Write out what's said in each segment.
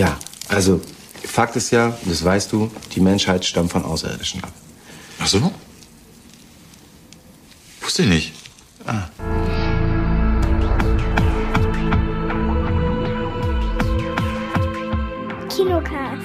Ja, also Fakt ist ja, das weißt du, die Menschheit stammt von Außerirdischen ab. Ach so? Wusste ich nicht. Ah. Kinocast.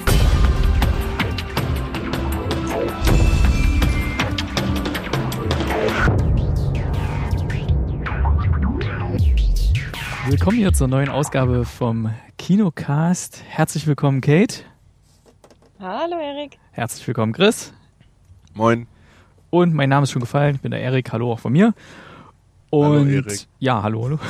Willkommen hier zur neuen Ausgabe vom Kinocast. Herzlich willkommen, Kate. Hallo, Erik. Herzlich willkommen, Chris. Moin. Und mein Name ist schon gefallen. Ich bin der Erik. Hallo auch von mir. Und hallo, Erik. Ja, hallo.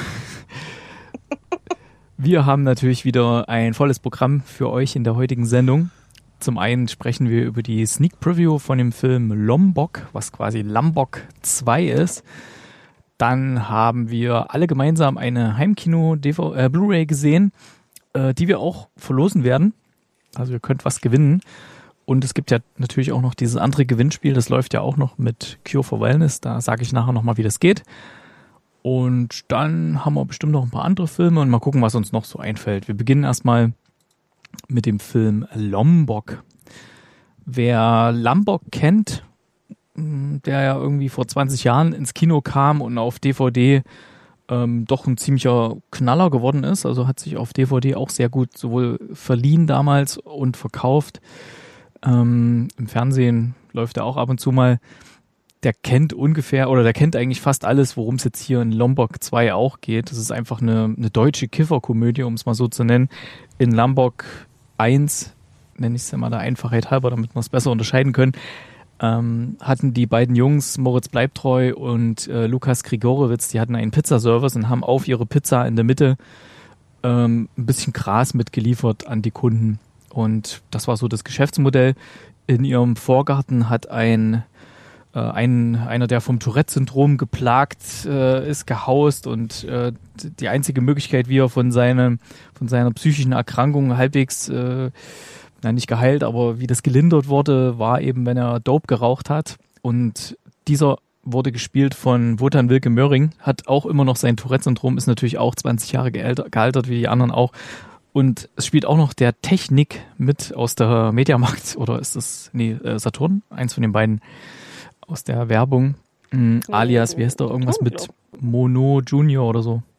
Wir haben natürlich wieder ein volles Programm für euch in der heutigen Sendung. Zum einen sprechen wir über die Sneak Preview von dem Film Lombok, was quasi Lambok 2 ist. Dann haben wir alle gemeinsam eine Heimkino-Blu-ray gesehen, die wir auch verlosen werden. Also ihr könnt was gewinnen. Und es gibt ja natürlich auch noch dieses andere Gewinnspiel, das läuft ja auch noch mit Cure for Wellness. Da sage ich nachher nochmal, wie das geht. Und dann haben wir bestimmt noch ein paar andere Filme und mal gucken, was uns noch so einfällt. Wir beginnen erstmal mit dem Film Lombok. Wer Lombok kennt, der ja irgendwie vor 20 Jahren ins Kino kam und auf DVD doch ein ziemlicher Knaller geworden ist. Also hat sich auf DVD auch sehr gut sowohl verliehen damals und verkauft. Im Fernsehen läuft er auch ab und zu mal. Der kennt eigentlich fast alles, worum es jetzt hier in Lombok 2 auch geht. Das ist einfach eine deutsche Kifferkomödie, um es mal so zu nennen. In Lombok 1, nenne ich es ja mal der Einfachheit halber, damit wir es besser unterscheiden können, hatten die beiden Jungs, Moritz Bleibtreu und Lukas Grigorowitz, die hatten einen Pizzaservice und haben auf ihre Pizza in der Mitte ein bisschen Gras mitgeliefert an die Kunden. Und das war so das Geschäftsmodell. In ihrem Vorgarten hat einer, der vom Tourette-Syndrom geplagt ist, gehaust und die einzige Möglichkeit, wie er von seiner psychischen Erkrankung halbwegs nicht geheilt, aber wie das gelindert wurde, war eben, wenn er Dope geraucht hat. Und dieser wurde gespielt von Wotan Wilke Möhring, hat auch immer noch sein Tourette-Syndrom, ist natürlich auch 20 Jahre gealtert, wie die anderen auch. Und es spielt auch noch der Technik mit aus der Mediamarkt, oder ist das, Saturn, eins von den beiden aus der Werbung, alias, wie heißt der, irgendwas mit Mono Junior oder so.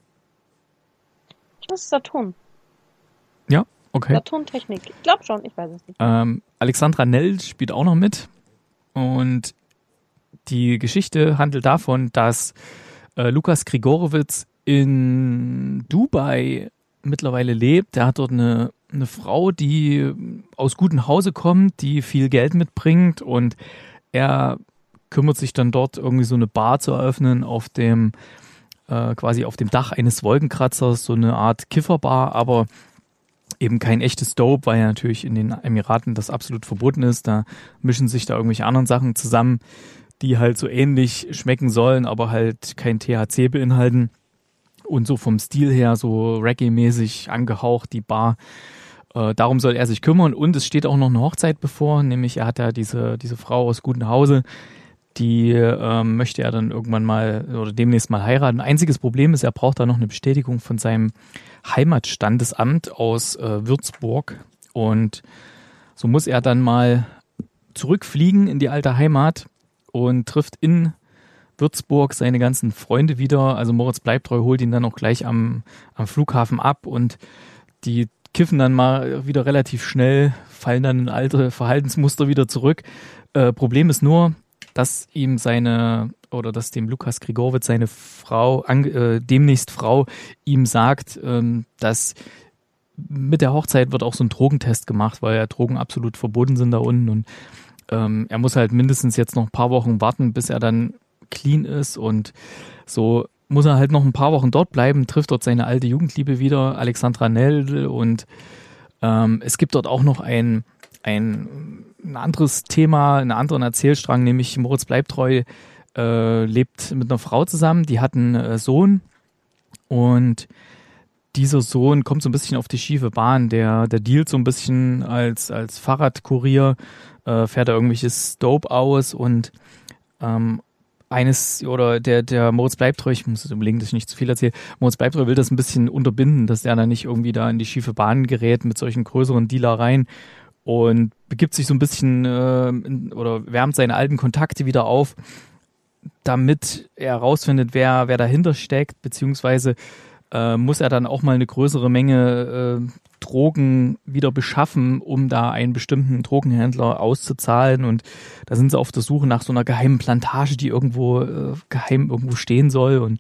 Das ist Saturn. Ja, okay. Saturn-Technik. Ich glaube schon, ich weiß es nicht. Alexandra Nell spielt auch noch mit. Und die Geschichte handelt davon, dass Lukas Grigorowitz in Dubai mittlerweile lebt. Er hat dort eine Frau, die aus gutem Hause kommt, die viel Geld mitbringt, und er kümmert sich dann dort irgendwie so eine Bar zu eröffnen auf dem quasi auf dem Dach eines Wolkenkratzers, so eine Art Kifferbar, aber eben kein echtes Dope, weil ja natürlich in den Emiraten das absolut verboten ist. Da mischen sich da irgendwelche anderen Sachen zusammen, die halt so ähnlich schmecken sollen, aber halt kein THC beinhalten. Und so vom Stil her so Reggae-mäßig angehaucht, die Bar. Darum soll er sich kümmern. Und es steht auch noch eine Hochzeit bevor, nämlich er hat ja diese Frau aus gutem Hause, die möchte er dann irgendwann mal oder demnächst mal heiraten. Einziges Problem ist, er braucht da noch eine Bestätigung von seinem Heimatstandesamt aus Würzburg. Und so muss er dann mal zurückfliegen in die alte Heimat und trifft in Würzburg seine ganzen Freunde wieder. Also Moritz Bleibtreu holt ihn dann auch gleich am Flughafen ab und die kiffen dann mal wieder relativ schnell, fallen dann in alte Verhaltensmuster wieder zurück. Problem ist nur, dass ihm dass dem Lukas Grigorowitz seine Frau, demnächst Frau, ihm sagt, dass mit der Hochzeit wird auch so ein Drogentest gemacht, weil ja Drogen absolut verboten sind da unten, und er muss halt mindestens jetzt noch ein paar Wochen warten, bis er dann clean ist, und so muss er halt noch ein paar Wochen dort bleiben, trifft dort seine alte Jugendliebe wieder, Alexandra Nell, und es gibt dort auch noch ein anderes Thema, einen anderen Erzählstrang, nämlich Moritz Bleibtreu lebt mit einer Frau zusammen, die hat einen Sohn, und dieser Sohn kommt so ein bisschen auf die schiefe Bahn, der dealt so ein bisschen als Fahrradkurier, fährt da irgendwelches Dope aus, und der Moritz Bleibtreu, ich muss überlegen, dass ich nicht zu viel erzähle, Moritz Bleibtreu will das ein bisschen unterbinden, dass er dann nicht irgendwie da in die schiefe Bahn gerät mit solchen größeren Dealereien und begibt sich so ein bisschen oder wärmt seine alten Kontakte wieder auf, damit er herausfindet, wer dahinter steckt, beziehungsweise muss er dann auch mal eine größere Menge Drogen wieder beschaffen, um da einen bestimmten Drogenhändler auszuzahlen. Und da sind sie auf der Suche nach so einer geheimen Plantage, die geheim irgendwo stehen soll. Und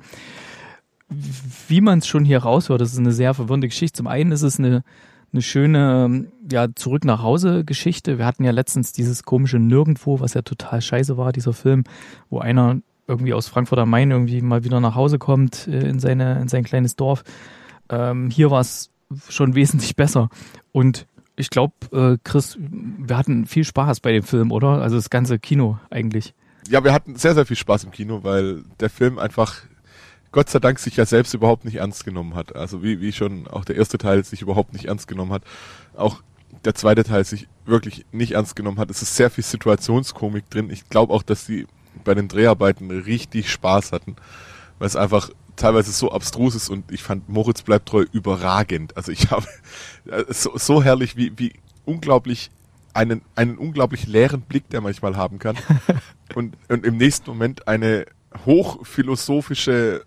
wie man es schon hier raushört, das ist eine sehr verwirrende Geschichte. Zum einen ist es eine schöne Zurück nach Hause Geschichte. Wir hatten ja letztens dieses komische Nirgendwo, was ja total scheiße war, dieser Film, wo einer irgendwie aus Frankfurt am Main irgendwie mal wieder nach Hause kommt in sein kleines Dorf. Hier war es schon wesentlich besser. Und ich glaube, Chris, wir hatten viel Spaß bei dem Film, oder? Also das ganze Kino eigentlich. Ja, wir hatten sehr, sehr viel Spaß im Kino, weil der Film einfach, Gott sei Dank, sich ja selbst überhaupt nicht ernst genommen hat. Also wie schon auch der erste Teil sich überhaupt nicht ernst genommen hat. Auch der zweite Teil sich wirklich nicht ernst genommen hat. Es ist sehr viel Situationskomik drin. Ich glaube auch, dass die bei den Dreharbeiten richtig Spaß hatten, weil es einfach teilweise so abstrus ist und ich fand Moritz Bleibtreu überragend. Also ich habe so herrlich, wie unglaublich einen unglaublich leeren Blick, der manchmal haben kann und im nächsten Moment eine hochphilosophische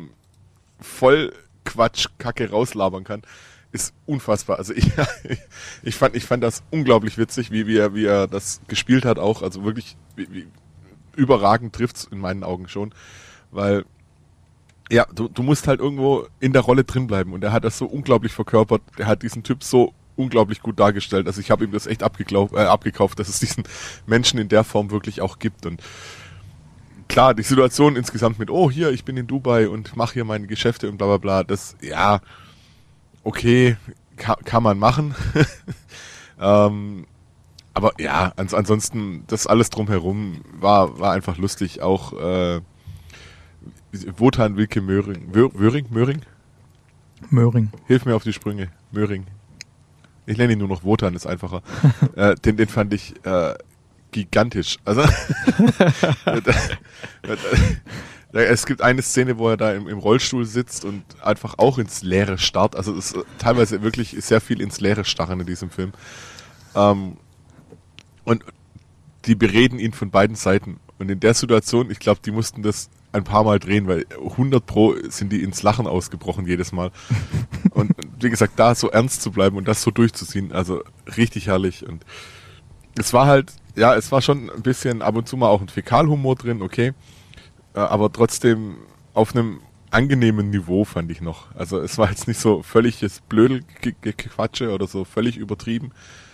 Vollquatsch-Kacke rauslabern kann, ist unfassbar. Also ich fand das unglaublich witzig, wie er das gespielt hat auch, also wirklich wie überragend trifft's in meinen Augen schon, weil ja, du musst halt irgendwo in der Rolle drin bleiben und er hat das so unglaublich verkörpert, er hat diesen Typ so unglaublich gut dargestellt, also ich habe ihm das echt abgekauft, dass es diesen Menschen in der Form wirklich auch gibt und klar, die Situation insgesamt mit, oh hier, ich bin in Dubai und mache hier meine Geschäfte und bla bla bla, das, ja, okay, kann man machen, aber ja, ansonsten, das alles drumherum war einfach lustig. Auch Wotan Wilke Möhring? Hilf mir auf die Sprünge. Möhring. Ich nenne ihn nur noch Wotan, ist einfacher. Den fand ich gigantisch. Also es gibt eine Szene, wo er da im Rollstuhl sitzt und einfach auch ins Leere starrt. Also es ist teilweise wirklich sehr viel ins Leere starren in diesem Film. Und die bereden ihn von beiden Seiten. Und in der Situation, ich glaube, die mussten das ein paar Mal drehen, weil 100% sind die ins Lachen ausgebrochen jedes Mal. Und wie gesagt, da so ernst zu bleiben und das so durchzuziehen, also richtig herrlich. Und es war halt, ja, es war schon ein bisschen ab und zu mal auch ein Fäkalhumor drin, okay. Aber trotzdem auf einem angenehmen Niveau, fand ich noch. Also es war jetzt nicht so völliges Blödelgequatsche oder so völlig übertrieben.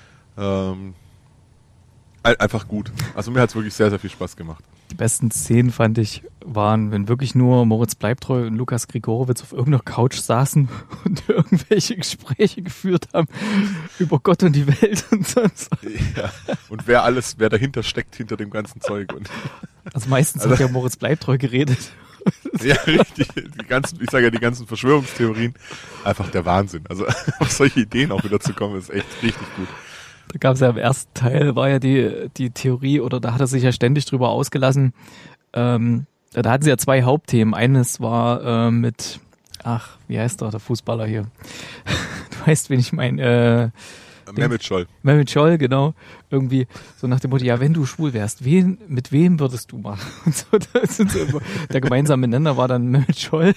Einfach gut. Also mir hat es wirklich sehr, sehr viel Spaß gemacht. Die besten Szenen, fand ich, waren, wenn wirklich nur Moritz Bleibtreu und Lukas Grigorowitz auf irgendeiner Couch saßen und irgendwelche Gespräche geführt haben über Gott und die Welt und sonst. Ja. Und wer dahinter steckt, hinter dem ganzen Zeug. Und also meistens hat ja Moritz Bleibtreu geredet. Ja, richtig. Die ganzen Verschwörungstheorien, einfach der Wahnsinn. Also auf solche Ideen auch wieder zu kommen, ist echt richtig gut. Da gab es ja im ersten Teil, war ja die Theorie, oder da hat er sich ja ständig drüber ausgelassen. Da hatten sie ja zwei Hauptthemen. Eines war mit, wie heißt der Fußballer hier? Du weißt, wen ich meine. Mehmet Scholl. Mehmet Scholl, genau. Irgendwie so nach dem Motto, ja, wenn du schwul wärst, mit wem würdest du machen? Und so, der gemeinsame Nenner war dann Mehmet Scholl.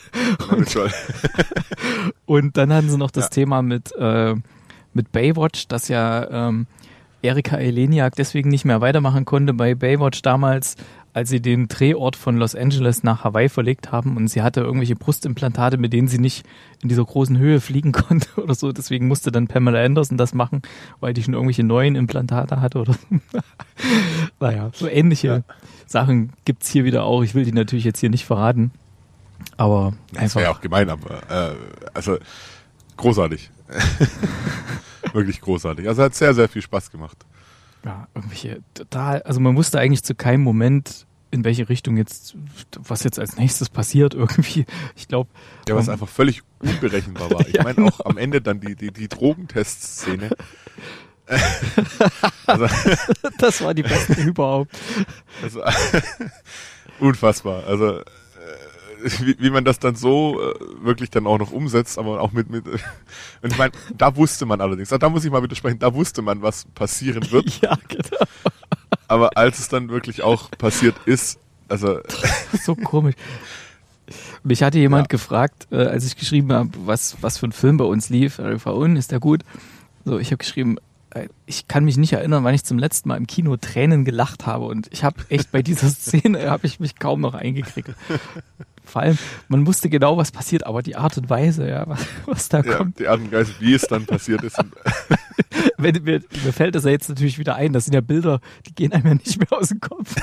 Und dann hatten sie noch das Thema mit Baywatch, dass ja Erika Eleniak deswegen nicht mehr weitermachen konnte bei Baywatch damals, als sie den Drehort von Los Angeles nach Hawaii verlegt haben und sie hatte irgendwelche Brustimplantate, mit denen sie nicht in dieser großen Höhe fliegen konnte oder so. Deswegen musste dann Pamela Anderson das machen, weil die schon irgendwelche neuen Implantate hatte oder so. Naja, so ähnliche Sachen gibt's hier wieder auch. Ich will die natürlich jetzt hier nicht verraten, aber das einfach. wäre ja auch gemein, aber also großartig. Wirklich großartig. Also hat sehr, sehr viel Spaß gemacht. Ja, irgendwelche total, also man wusste eigentlich zu keinem Moment, in welche Richtung was jetzt als nächstes passiert irgendwie. Ich glaube. Ja, was einfach völlig unberechenbar war. Ich meine auch am Ende dann die Drogentest-Szene. Also, Das war die beste überhaupt. also unfassbar. Also wie man das dann so wirklich dann auch noch umsetzt, aber auch mit und ich meine, da wusste man allerdings, da muss ich mal widersprechen, da wusste man, was passieren wird. Ja, genau. Aber als es dann wirklich auch passiert ist, also So komisch. Mich hatte jemand gefragt, als ich geschrieben habe, was für ein Film bei uns lief. Ist der gut? So, ich habe geschrieben, ich kann mich nicht erinnern, wann ich zum letzten Mal im Kino Tränen gelacht habe. Und ich habe echt bei dieser Szene, habe ich mich kaum noch eingekriegt. Vor allem, man wusste genau, was passiert, aber die Art und Weise, ja, was da kommt. die Art und Weise, wie es dann passiert ist. Mir fällt das ja jetzt natürlich wieder ein, das sind ja Bilder, die gehen einem ja nicht mehr aus dem Kopf.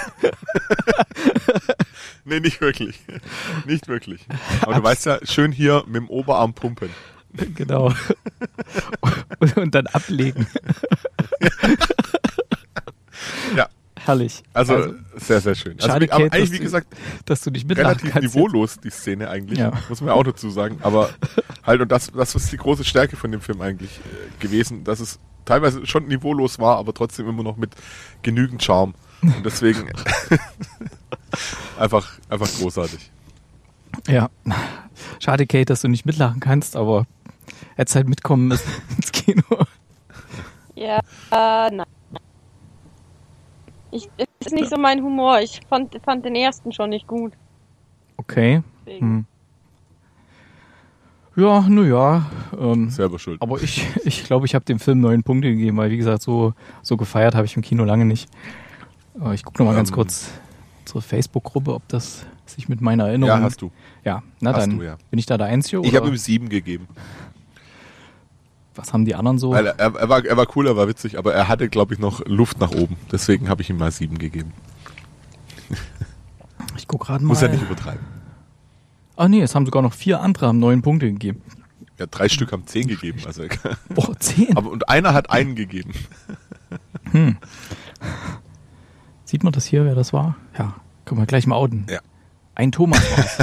Nee, nicht wirklich. Nicht wirklich. Aber du weißt ja, schön hier mit dem Oberarm pumpen. Genau. Und dann ablegen. Ja. Herrlich. Also sehr, sehr schön. Schade, aber Kate, eigentlich, wie gesagt, dass du nicht mitlachen relativ kannst. niveaulos, die Szene eigentlich, Ja. muss man ja auch dazu sagen. Aber halt, und das ist die große Stärke von dem Film eigentlich gewesen, dass es teilweise schon niveaulos war, aber trotzdem immer noch mit genügend Charme. Und deswegen einfach großartig. Ja. Schade, Kate, dass du nicht mitlachen kannst, aber hättest halt mitkommen müssen ins Kino. Ja, nein. Es ist nicht so mein Humor. Ich fand den ersten schon nicht gut. Okay. Deswegen. Ja, naja. Selber schuld. Aber ich glaube, ich habe dem Film 9 Punkte gegeben, weil wie gesagt, so gefeiert habe ich im Kino lange nicht. Ich gucke nochmal ganz kurz unsere Facebook-Gruppe, ob das sich mit meiner Erinnerung... Ja, hast du. Ja, na Hast dann du, ja. bin ich da der Einzige. Ich oder habe ihm 7 gegeben. Was haben die anderen so? Weil er war cool, er war witzig, aber er hatte, glaube ich, noch Luft nach oben. Deswegen habe ich ihm mal 7 gegeben. Ich gucke gerade mal. Muss ja nicht übertreiben. Ah nee, es haben sogar noch 4 andere haben 9 Punkte gegeben. Ja, 3 Stück haben 10 gegeben. Also, Boah, 10? und einer hat einen gegeben. Sieht man das hier, wer das war? Ja, können wir gleich mal outen. Ja. Ein Thomas war's.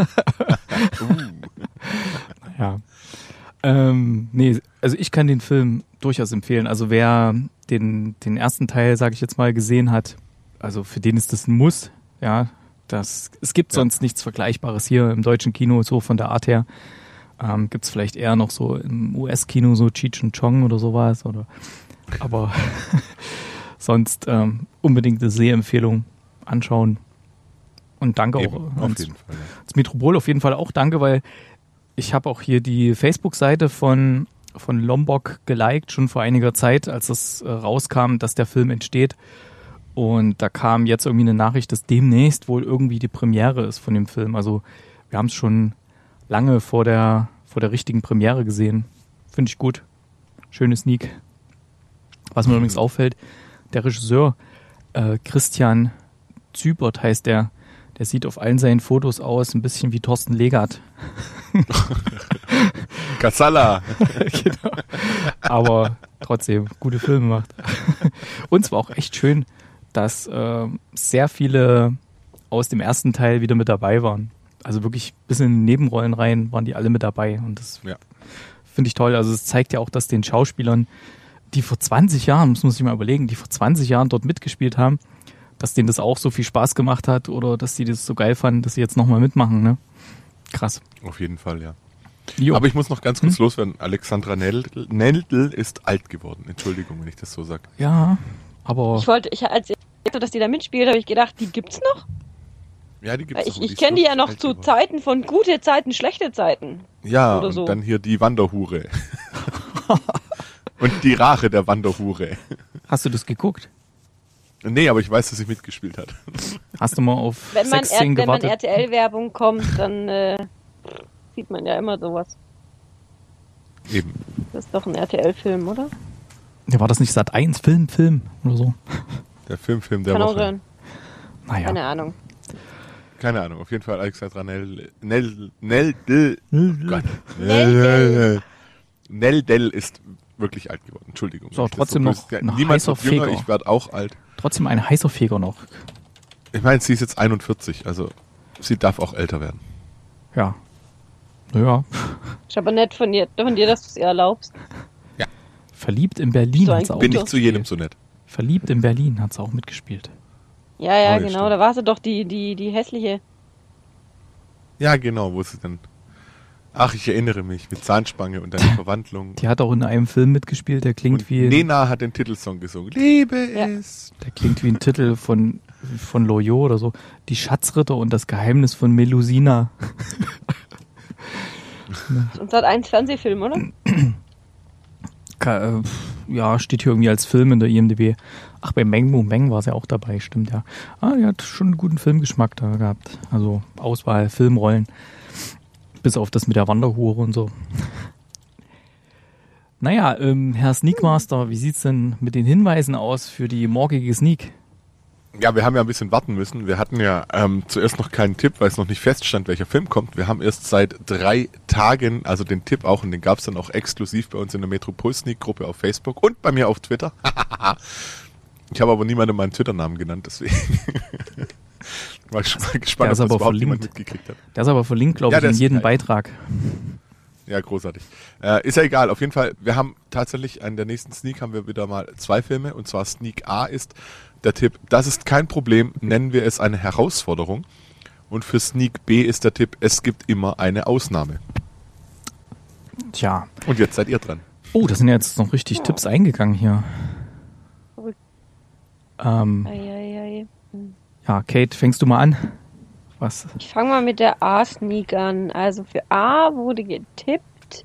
Ja. Nee, also ich kann den Film durchaus empfehlen. Also wer den ersten Teil, sage ich jetzt mal, gesehen hat, also für den ist das ein Muss. Ja, es gibt sonst nichts Vergleichbares hier im deutschen Kino, so von der Art her. Gibt es vielleicht eher noch so im US-Kino so Cheech und Chong oder sowas. Aber sonst unbedingt eine Sehempfehlung anschauen. Und danke Eben, auch auf jeden Fall. ans Metropol auf jeden Fall auch danke, weil ich habe auch hier die Facebook-Seite von Lombok geliked, schon vor einiger Zeit, als das rauskam, dass der Film entsteht. Und da kam jetzt irgendwie eine Nachricht, dass demnächst wohl irgendwie die Premiere ist von dem Film. Also wir haben es schon lange vor der richtigen Premiere gesehen. Finde ich gut. Schöne Sneak. Was mir übrigens auffällt, der Regisseur Christian Zübert heißt der sieht auf allen seinen Fotos aus ein bisschen wie Thorsten Legert. Kassala! Genau. Aber trotzdem gute Filme macht. Und es war auch echt schön, dass sehr viele aus dem ersten Teil wieder mit dabei waren. Also wirklich bis in Nebenrollen rein waren die alle mit dabei. Und das finde ich toll. Also es zeigt ja auch, dass den Schauspielern, die vor 20 Jahren, muss man sich mal überlegen, die vor 20 Jahren dort mitgespielt haben, dass denen das auch so viel Spaß gemacht hat oder dass die das so geil fanden, dass sie jetzt nochmal mitmachen. Ne? Krass. Auf jeden Fall, ja. Jo. Aber ich muss noch ganz kurz loswerden. Alexandra Neldl ist alt geworden. Entschuldigung, wenn ich das so sage. Ja, aber... Als ihr gesagt habt, dass die da mitspielt, habe ich gedacht, die gibt's noch? Ja, die gibt's noch. Ich kenne die ja noch zu Zeiten von gute Zeiten, schlechte Zeiten. Ja, oder und so. dann hier die Wanderhure. Und die Rache der Wanderhure. Hast du das geguckt? Nee, aber ich weiß, dass sie mitgespielt hat. Hast du mal auf Wenn man Sexszenen gewartet? RTL-Werbung kommt, dann sieht man ja immer sowas. Eben. Das ist doch ein RTL-Film, oder? Ja, war das nicht Sat.1 Film oder so? Der Film der Kann auch Woche. sein. Naja. Keine Ahnung. Keine Ahnung, auf jeden Fall Alexandra Neldl ist wirklich alt geworden. Entschuldigung. Ist auch wenn ich das trotzdem böse- noch Ja, ein niemand heißer wird jünger, Feger. ich werde auch alt. Trotzdem ein heißer Feger noch. Ich meine, sie ist jetzt 41, also sie darf auch älter werden. Ja. Naja. Ist aber nett von dir, dass du es ihr erlaubst. Verliebt in Berlin So ein hat sie auch Bin ich mitgespielt. zu jedem so nett. Verliebt in Berlin hat sie auch mitgespielt. Ja, Oh, ja, genau, stimmt. da war sie doch die hässliche. Ja, genau, wo sie dann... Ach, ich erinnere mich, mit Zahnspange und dann Verwandlung. Die hat auch in einem Film mitgespielt, der klingt Und wie Nena hat den Titelsong gesungen. Liebe Ja. ist... der klingt wie ein Titel von Loyot oder so. Die Schatzritter und das Geheimnis von Melusina. Und hat einen Fernsehfilm, oder? Ja, steht hier irgendwie als Film in der IMDb. Ach, bei Bang Boom Bang war sie auch dabei, stimmt ja. Die hat schon einen guten Filmgeschmack da gehabt. Also Auswahl, Filmrollen. Bis auf das mit der Wanderhure und so. Naja, Herr Sneakmaster, wie sieht's denn mit den Hinweisen aus für die morgige Sneak? Ja, wir haben ja ein bisschen warten müssen. Wir hatten ja zuerst noch keinen Tipp, weil es noch nicht feststand, welcher Film kommt. Wir haben erst seit 3 Tagen, also den Tipp auch, und den gab es dann auch exklusiv bei uns in der Metropol-Sneak-Gruppe auf Facebook und bei mir auf Twitter. Ich habe aber niemandem meinen Twitter-Namen genannt, deswegen war ich schon mal gespannt, ob ist das aber überhaupt jemand verlinkt. mitgekriegt hat. Der ist aber verlinkt, glaube Ja, ich, der in ist jedem geil. Beitrag. Ja, großartig. Ist ja egal, auf jeden Fall, wir haben tatsächlich an der nächsten Sneak haben wir wieder mal 2 Filme, und zwar Sneak A ist der Tipp, das ist kein Problem, nennen wir es eine Herausforderung, und für Sneak B ist der Tipp, es gibt immer eine Ausnahme. Tja. Und jetzt seid ihr dran. Oh, da sind ja jetzt noch richtig Tipps eingegangen hier. Verrückt. Ähm, Eieiei. ja, Kate, fängst du mal an? Was? Ich fange mal mit der A-Sneak an. Also für A wurde getippt.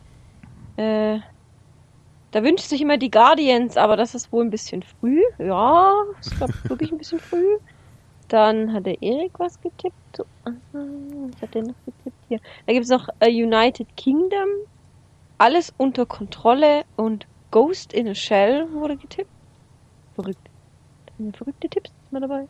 Da wünscht sich immer die Guardians, aber das ist wohl ein bisschen früh. Ja, ist glaube ich wirklich ein bisschen früh. Dann hat der Erik was getippt. So, was hat der noch getippt hier? Da gibt es noch United Kingdom. Alles unter Kontrolle und Ghost in a Shell wurde getippt. Verrückt. Da sind verrückte Tipps mal dabei.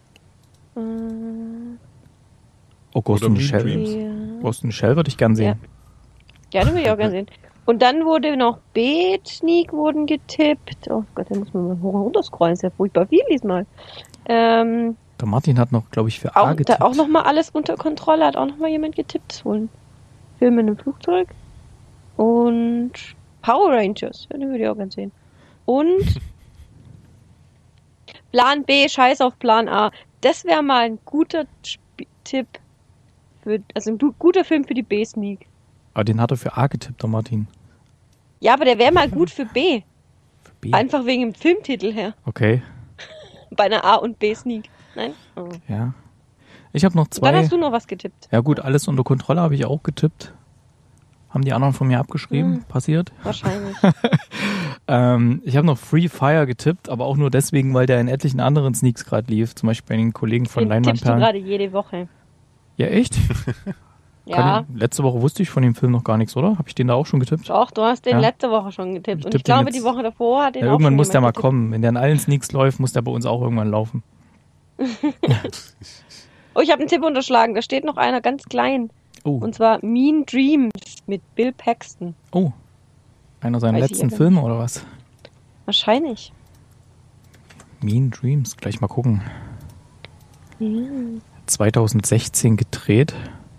Oh, Ghost Oder in the Mean Shell. Dreams. Ja. Ghost in the Shell würde ich gern sehen. Gerne würde ich auch gerne sehen. Und dann wurde noch B-Sneak wurden getippt. Oh Gott, da muss man mal hoch und runter scrollen. Ist ja furchtbar viel diesmal. Der Martin hat noch, glaube ich, für A Auch, getippt. da auch nochmal alles unter Kontrolle. Hat auch nochmal jemand getippt. So ein Film in einem Flugzeug. Und Power Rangers. Ja, den würde ich auch gerne sehen. Und Plan B, scheiß auf Plan A. Das wäre mal ein guter Tipp. Also ein guter Film für die B-Sneak. Aber den hat er für A getippt, der Martin. Ja, aber der wäre mal gut für B. Für B. Einfach wegen dem Filmtitel her. Okay, Bei einer A- und B-Sneak. Nein? Oh. ja. Ich habe noch Und dann 2. hast du noch was getippt. Ja gut, alles unter Kontrolle habe ich auch getippt. Haben die anderen von mir abgeschrieben? Passiert. Wahrscheinlich. Ich habe noch Free Fire getippt, aber auch nur deswegen, weil der in etlichen anderen Sneaks gerade lief. Zum Beispiel bei den Kollegen von Den tippst du Leinwandperlen. gerade jede Woche. Ja, echt? Ja, Letzte Woche wusste ich von dem Film noch gar nichts, oder? Habe ich den da auch schon getippt? doch, du hast den Ja. letzte Woche schon getippt. Ich Und tipp ich glaube, den jetzt- die Woche davor hat den Ja, auch irgendwann schon muss der mal jemand getippt. kommen. Wenn der in allen Sneaks läuft, muss der bei uns auch irgendwann laufen. Oh, ich habe einen Tipp unterschlagen. Da steht noch einer ganz klein. Oh, Und zwar Mean Dreams mit Bill Paxton. oh. Einer seiner Weiß ich letzten aber Filme oder was? Wahrscheinlich. Mean Dreams, gleich mal gucken. Ja. 2016 gedreht.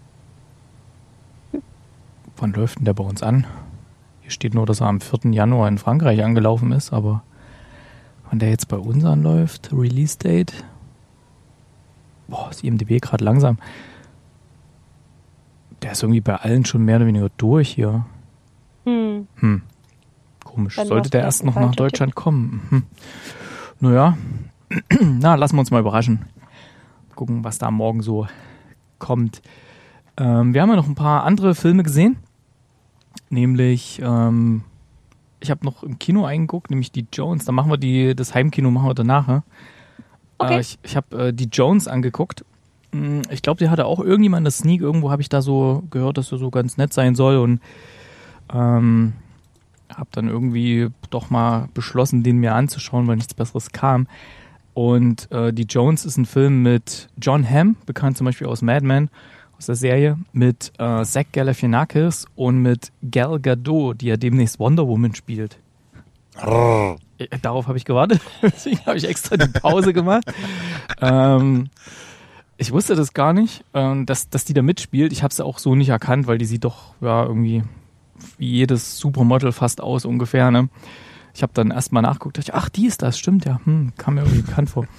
Wann läuft denn der bei uns an? Hier steht nur, dass er am 4. Januar in Frankreich angelaufen ist, aber wann der jetzt bei uns anläuft, Release Date. Boah, ist IMDb gerade langsam. Der ist irgendwie bei allen schon mehr oder weniger durch hier. Komisch. Dann Sollte war's der vielleicht erst ein noch nach falscher Deutschland kommen? Naja, lassen wir uns mal überraschen. Gucken, was da morgen so kommt. Wir haben ja noch ein paar andere Filme gesehen. Nämlich, ich habe noch im Kino eingeguckt, nämlich die Jones. Da machen wir das Heimkino machen wir danach. Ne? Okay. Ich habe die Jones angeguckt. Ich glaube, die hatte auch irgendjemand in der Sneak. Irgendwo habe ich da so gehört, dass er so ganz nett sein soll. Und habe dann irgendwie doch mal beschlossen, den mir anzuschauen, weil nichts Besseres kam. Und die Jones ist ein Film mit John Hamm, bekannt zum Beispiel aus Mad Men, aus der Serie, mit Zach Galifianakis und mit Gal Gadot, die ja demnächst Wonder Woman spielt. Darauf habe ich gewartet, deswegen habe ich extra die Pause gemacht. Ich wusste das gar nicht, dass die da mitspielt. Ich habe sie auch so nicht erkannt, weil die sieht doch ja irgendwie wie jedes Supermodel fast aus ungefähr. Ne? Ich habe dann erstmal nachgeguckt, dachte, ach, die ist das, stimmt ja, kam mir irgendwie bekannt vor.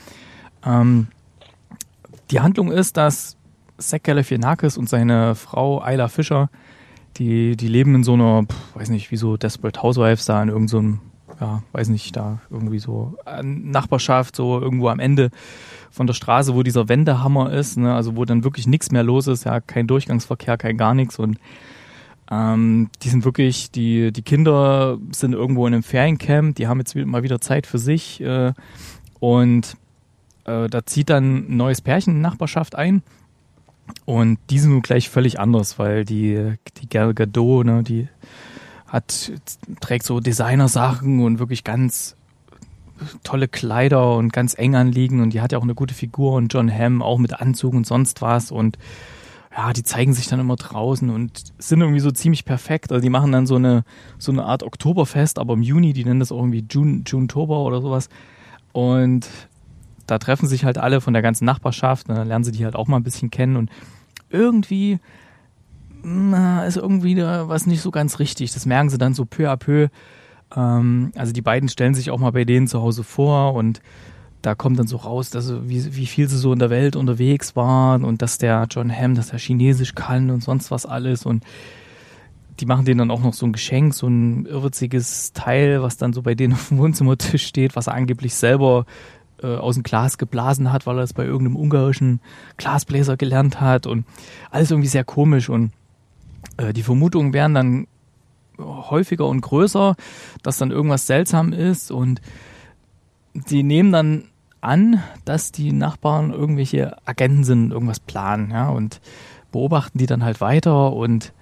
Die Handlung ist, dass Zach Galifianakis und seine Frau Isla Fisher, die leben in so einer, weiß nicht, wie so Desperate Housewives da in irgendeinem, ja, weiß nicht, da irgendwie so Nachbarschaft, so irgendwo am Ende von der Straße, wo dieser Wendehammer ist, ne, also wo dann wirklich nichts mehr los ist, ja, kein Durchgangsverkehr, kein gar nichts und die sind wirklich, die Kinder sind irgendwo in einem Feriencamp, die haben jetzt mal wieder Zeit für sich und da zieht dann ein neues Pärchen in die Nachbarschaft ein und die sind nun gleich völlig anders, weil die Gal Gadot, ne, die trägt so Designersachen und wirklich ganz tolle Kleider und ganz eng anliegen und die hat ja auch eine gute Figur und John Hamm auch mit Anzug und sonst was und ja, die zeigen sich dann immer draußen und sind irgendwie so ziemlich perfekt. Also die machen dann so eine Art Oktoberfest, aber im Juni, die nennen das auch irgendwie June-Tober oder sowas. Und da treffen sich halt alle von der ganzen Nachbarschaft, dann lernen sie die halt auch mal ein bisschen kennen und irgendwie ist irgendwie da was nicht so ganz richtig. Das merken sie dann so peu à peu. Also die beiden stellen sich auch mal bei denen zu Hause vor und da kommt dann so raus, dass wie viel sie so in der Welt unterwegs waren und dass der John Hamm, dass er Chinesisch kann und sonst was alles und die machen denen dann auch noch so ein Geschenk, so ein irrwitziges Teil, was dann so bei denen auf dem Wohnzimmertisch steht, was er angeblich selber aus dem Glas geblasen hat, weil er es bei irgendeinem ungarischen Glasbläser gelernt hat und alles irgendwie sehr komisch und die Vermutungen werden dann häufiger und größer, dass dann irgendwas seltsam ist und die nehmen dann an, dass die Nachbarn irgendwelche Agenten sind, irgendwas planen, ja, und beobachten die dann halt weiter und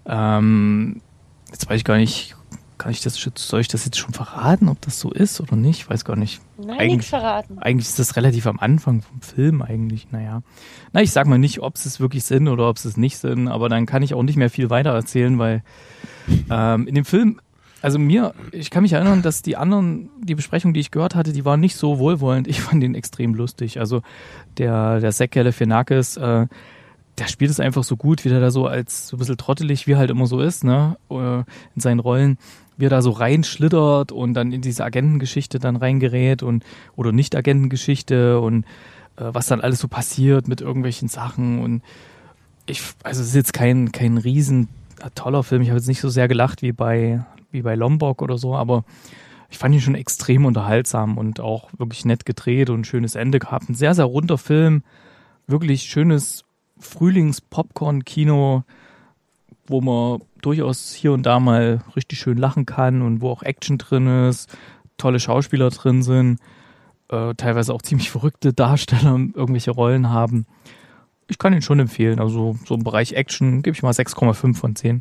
jetzt weiß ich gar nicht, soll ich das jetzt schon verraten, ob das so ist oder nicht? Ich weiß gar nicht. Nein, nichts verraten. Eigentlich ist das relativ am Anfang vom Film eigentlich, naja. Na, ich sag mal nicht, ob sie es wirklich sind oder ob sie es nicht sind, aber dann kann ich auch nicht mehr viel weiter erzählen, weil in dem Film, also ich kann mich erinnern, dass die Besprechung, die ich gehört hatte, die waren nicht so wohlwollend. Ich fand den extrem lustig. Also der Zach Galifianakis, der spielt es einfach so gut, wie der da so als so ein bisschen trottelig, wie er halt immer so ist, ne, in seinen Rollen, wie er da so reinschlittert und dann in diese Agentengeschichte dann reingerät oder Nicht-Agentengeschichte und was dann alles so passiert mit irgendwelchen Sachen und also es ist jetzt kein riesen toller Film. Ich habe jetzt nicht so sehr gelacht wie bei Lombok oder so, aber ich fand ihn schon extrem unterhaltsam und auch wirklich nett gedreht und ein schönes Ende gehabt. Ein sehr, sehr runder Film, wirklich schönes Frühlings-Popcorn-Kino, wo man durchaus hier und da mal richtig schön lachen kann und wo auch Action drin ist, tolle Schauspieler drin sind, teilweise auch ziemlich verrückte Darsteller irgendwelche Rollen haben. Ich kann ihn schon empfehlen, also so im Bereich Action gebe ich mal 6,5 von 10.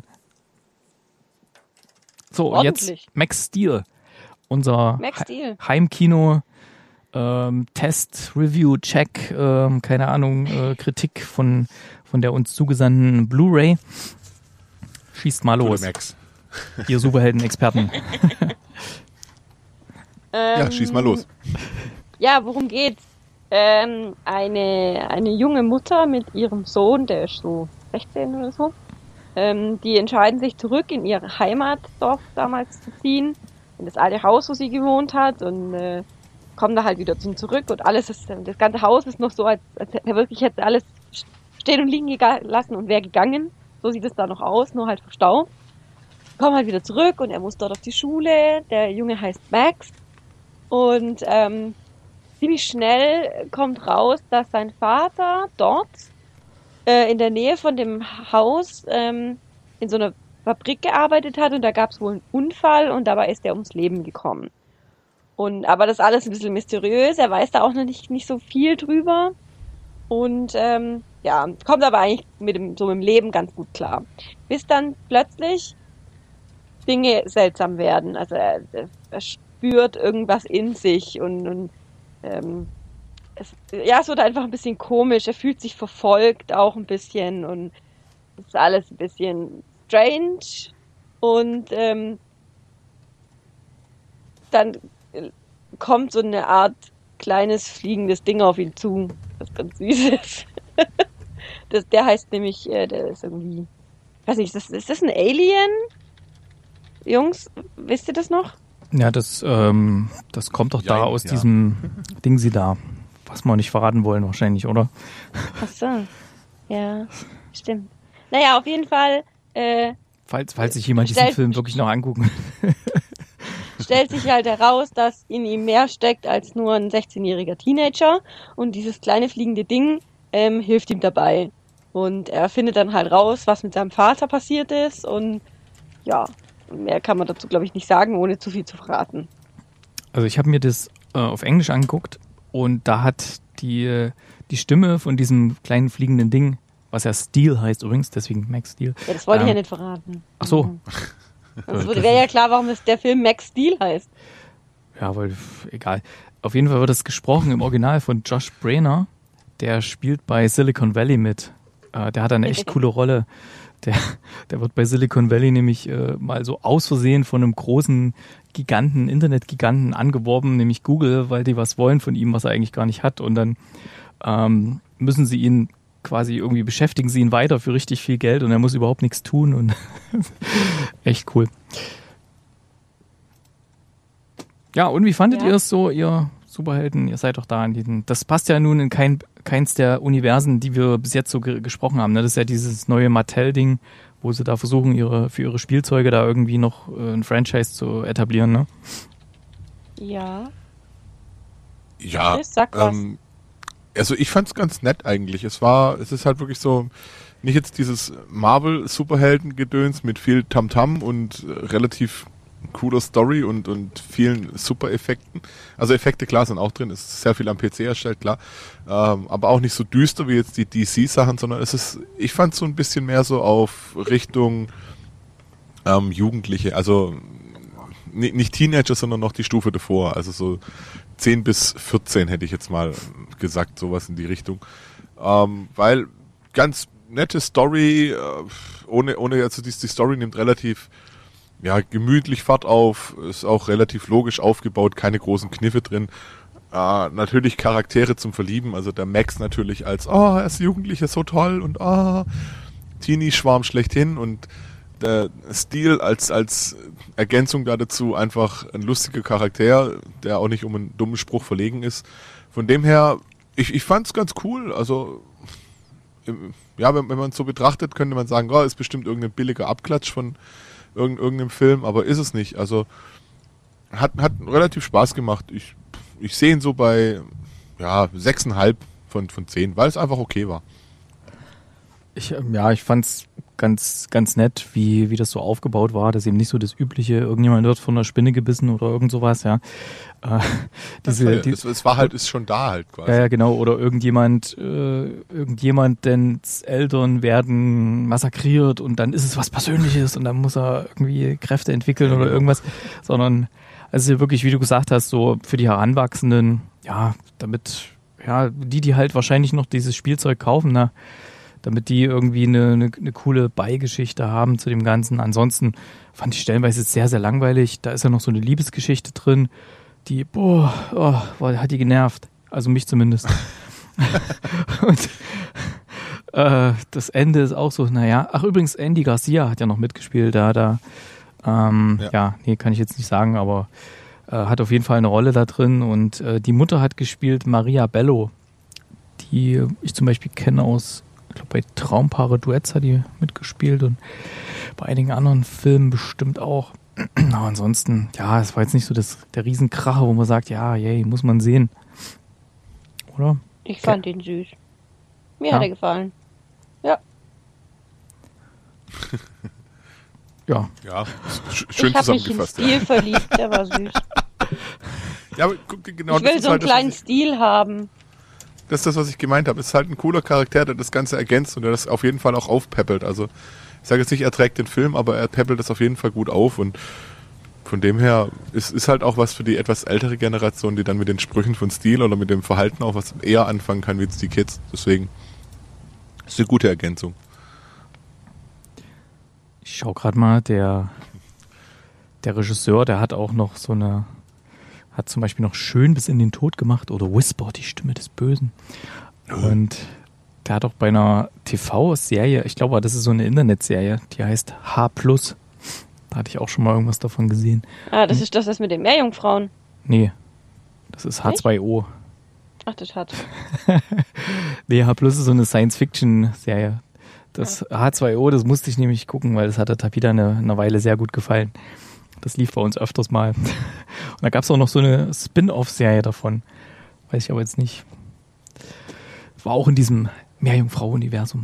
So, und jetzt Max Steel, unser Heimkino, Test, Review, Check, keine Ahnung, Kritik von der uns zugesandten Blu-ray. Schießt mal los. Max. Ihr Superhelden-Experten. Ja, schieß mal los. Ja, worum geht's? Eine junge Mutter mit ihrem Sohn, der ist so 16 oder so, die entscheiden sich zurück in ihr Heimatdorf damals zu ziehen, in das alte Haus, wo sie gewohnt hat und kommen da halt wieder zurück und das ganze Haus ist noch so, als er wirklich hätte alles stehen und liegen lassen und wäre gegangen. So sieht es da noch aus, nur halt verstaubt. Kommen halt wieder zurück und er muss dort auf die Schule. Der Junge heißt Max und ziemlich schnell kommt raus, dass sein Vater dort in der Nähe von dem Haus in so einer Fabrik gearbeitet hat und da gab es wohl einen Unfall und dabei ist er ums Leben gekommen. Aber das ist alles ein bisschen mysteriös, er weiß da auch noch nicht so viel drüber und kommt aber eigentlich mit dem Leben ganz gut klar. Bis dann plötzlich Dinge seltsam werden, also er spürt irgendwas in sich und es wird einfach ein bisschen komisch, er fühlt sich verfolgt auch ein bisschen und es ist alles ein bisschen strange und dann kommt so eine Art kleines fliegendes Ding auf ihn zu, das ganz süß ist. Der heißt nämlich, der ist irgendwie, ich weiß nicht, ist das ein Alien? Jungs, wisst ihr das noch? Ja, das kommt doch da aus diesem Ding sie da, was wir nicht verraten wollen wahrscheinlich, oder? Ach so. Ja, stimmt. Naja, auf jeden Fall. Falls sich jemand diesen Film wirklich noch angucken. Stellt sich halt heraus, dass in ihm mehr steckt als nur ein 16-jähriger Teenager und dieses kleine fliegende Ding hilft ihm dabei. Und er findet dann halt raus, was mit seinem Vater passiert ist und ja, mehr kann man dazu, glaube ich, nicht sagen, ohne zu viel zu verraten. Also ich habe mir das auf Englisch angeguckt und da hat die Stimme von diesem kleinen fliegenden Ding, was ja Steel heißt übrigens, deswegen Max Steel. Ja, das wollte ich ja nicht verraten. Ach so. Sonst wäre ja klar, warum der Film Max Steel heißt. Ja, weil, egal. Auf jeden Fall wird das gesprochen im Original von Josh Brainer. Der spielt bei Silicon Valley mit. Der hat eine echt coole Rolle. Der wird bei Silicon Valley nämlich mal so aus Versehen von einem großen Giganten, Internetgiganten angeworben, nämlich Google, weil die was wollen von ihm, was er eigentlich gar nicht hat. Und dann müssen sie ihn quasi irgendwie beschäftigen sie ihn weiter für richtig viel Geld und er muss überhaupt nichts tun und echt cool. Ja, und wie fandet ihr es so, ihr Superhelden? Ihr seid doch da in diesen. Das passt ja nun in keins der Universen, die wir bis jetzt so gesprochen haben. Ne? Das ist ja dieses neue Mattel-Ding, wo sie da versuchen, für ihre Spielzeuge da irgendwie noch ein Franchise zu etablieren. Ne? Ja. Ja. Sag was. Also ich fand's ganz nett eigentlich. Es ist halt wirklich so, nicht jetzt dieses Marvel-Superhelden-Gedöns mit viel Tamtam und relativ cooler Story und vielen Super-Effekten. Also Effekte, klar, sind auch drin, ist sehr viel am PC erstellt, klar. Aber auch nicht so düster wie jetzt die DC-Sachen, sondern ich fand's so ein bisschen mehr so auf Richtung Jugendliche, also nicht Teenager, sondern noch die Stufe davor, also so 10 bis 14 hätte ich jetzt mal gesagt, sowas in die Richtung. Weil ganz nette Story, ohne also die Story nimmt relativ gemütlich Fahrt auf, ist auch relativ logisch aufgebaut, keine großen Kniffe drin. Natürlich Charaktere zum Verlieben, also der Max natürlich als, er ist Jugendlicher, so toll und Teenie-Schwarm schlechthin und der Steel als Ergänzung dazu einfach ein lustiger Charakter, der auch nicht um einen dummen Spruch verlegen ist. Von dem her, ich fand's ganz cool. Also, ja, wenn man es so betrachtet, könnte man sagen, ist bestimmt irgendein billiger Abklatsch von irgendeinem Film, aber ist es nicht. Also, hat relativ Spaß gemacht. Ich sehe ihn so bei 6,5 von 10, weil es einfach okay war. Ich fand's ganz nett, wie das so aufgebaut war, dass eben nicht so das übliche, irgendjemand wird von einer Spinne gebissen oder irgend sowas, ja. Es war halt, ist schon da halt quasi. Ja, genau, oder irgendjemandens Eltern werden massakriert und dann ist es was Persönliches und dann muss er irgendwie Kräfte entwickeln oder irgendwas, sondern also wirklich, wie du gesagt hast, so für die Heranwachsenden, damit, die halt wahrscheinlich noch dieses Spielzeug kaufen, damit die irgendwie eine coole Beigeschichte haben zu dem Ganzen. Ansonsten fand ich stellenweise sehr, sehr langweilig. Da ist ja noch so eine Liebesgeschichte drin, die, hat die genervt. Also mich zumindest. Und das Ende ist auch so, übrigens, Andy Garcia hat ja noch mitgespielt, kann ich jetzt nicht sagen, aber hat auf jeden Fall eine Rolle da drin und die Mutter hat gespielt Maria Bello, die ich zum Beispiel kenne aus, ich glaube bei Traumpaare Duets hat die mitgespielt und bei einigen anderen Filmen bestimmt auch. Aber ansonsten, es war jetzt nicht so der Riesenkracher, wo man sagt, muss man sehen. Oder? Ich fand ihn süß. Mir hat er gefallen. Ja. Ja, schön ich habe mich in zusammengefasst. Stil verliebt, der war süß. Ja, aber genau, ich will so einen kleinen Stil haben. Das ist das, was ich gemeint habe. Es ist halt ein cooler Charakter, der das Ganze ergänzt und der das auf jeden Fall auch aufpeppelt. Also ich sage jetzt nicht, er trägt den Film, aber er peppelt das auf jeden Fall gut auf und von dem her ist halt auch was für die etwas ältere Generation, die dann mit den Sprüchen von Stil oder mit dem Verhalten auch was eher anfangen kann wie jetzt die Kids. Deswegen ist es eine gute Ergänzung. Ich schau gerade mal, der Regisseur, der hat auch noch hat zum Beispiel noch Schön bis in den Tod gemacht oder Whisper, die Stimme des Bösen. Und der hat auch bei einer TV-Serie, ich glaube, das ist so eine Internetserie, die heißt H+. Da hatte ich auch schon mal irgendwas davon gesehen. Das ist das mit den Meerjungfrauen. Nee, das ist H2O. Ach, das hat. Nee, H+ ist so eine Science-Fiction-Serie. Das H2O, das musste ich nämlich gucken, weil das hat der Tapita eine Weile sehr gut gefallen. Das lief bei uns öfters mal. Und da gab es auch noch so eine Spin-off-Serie davon. Weiß ich aber jetzt nicht. War auch in diesem Meerjungfrau-Universum.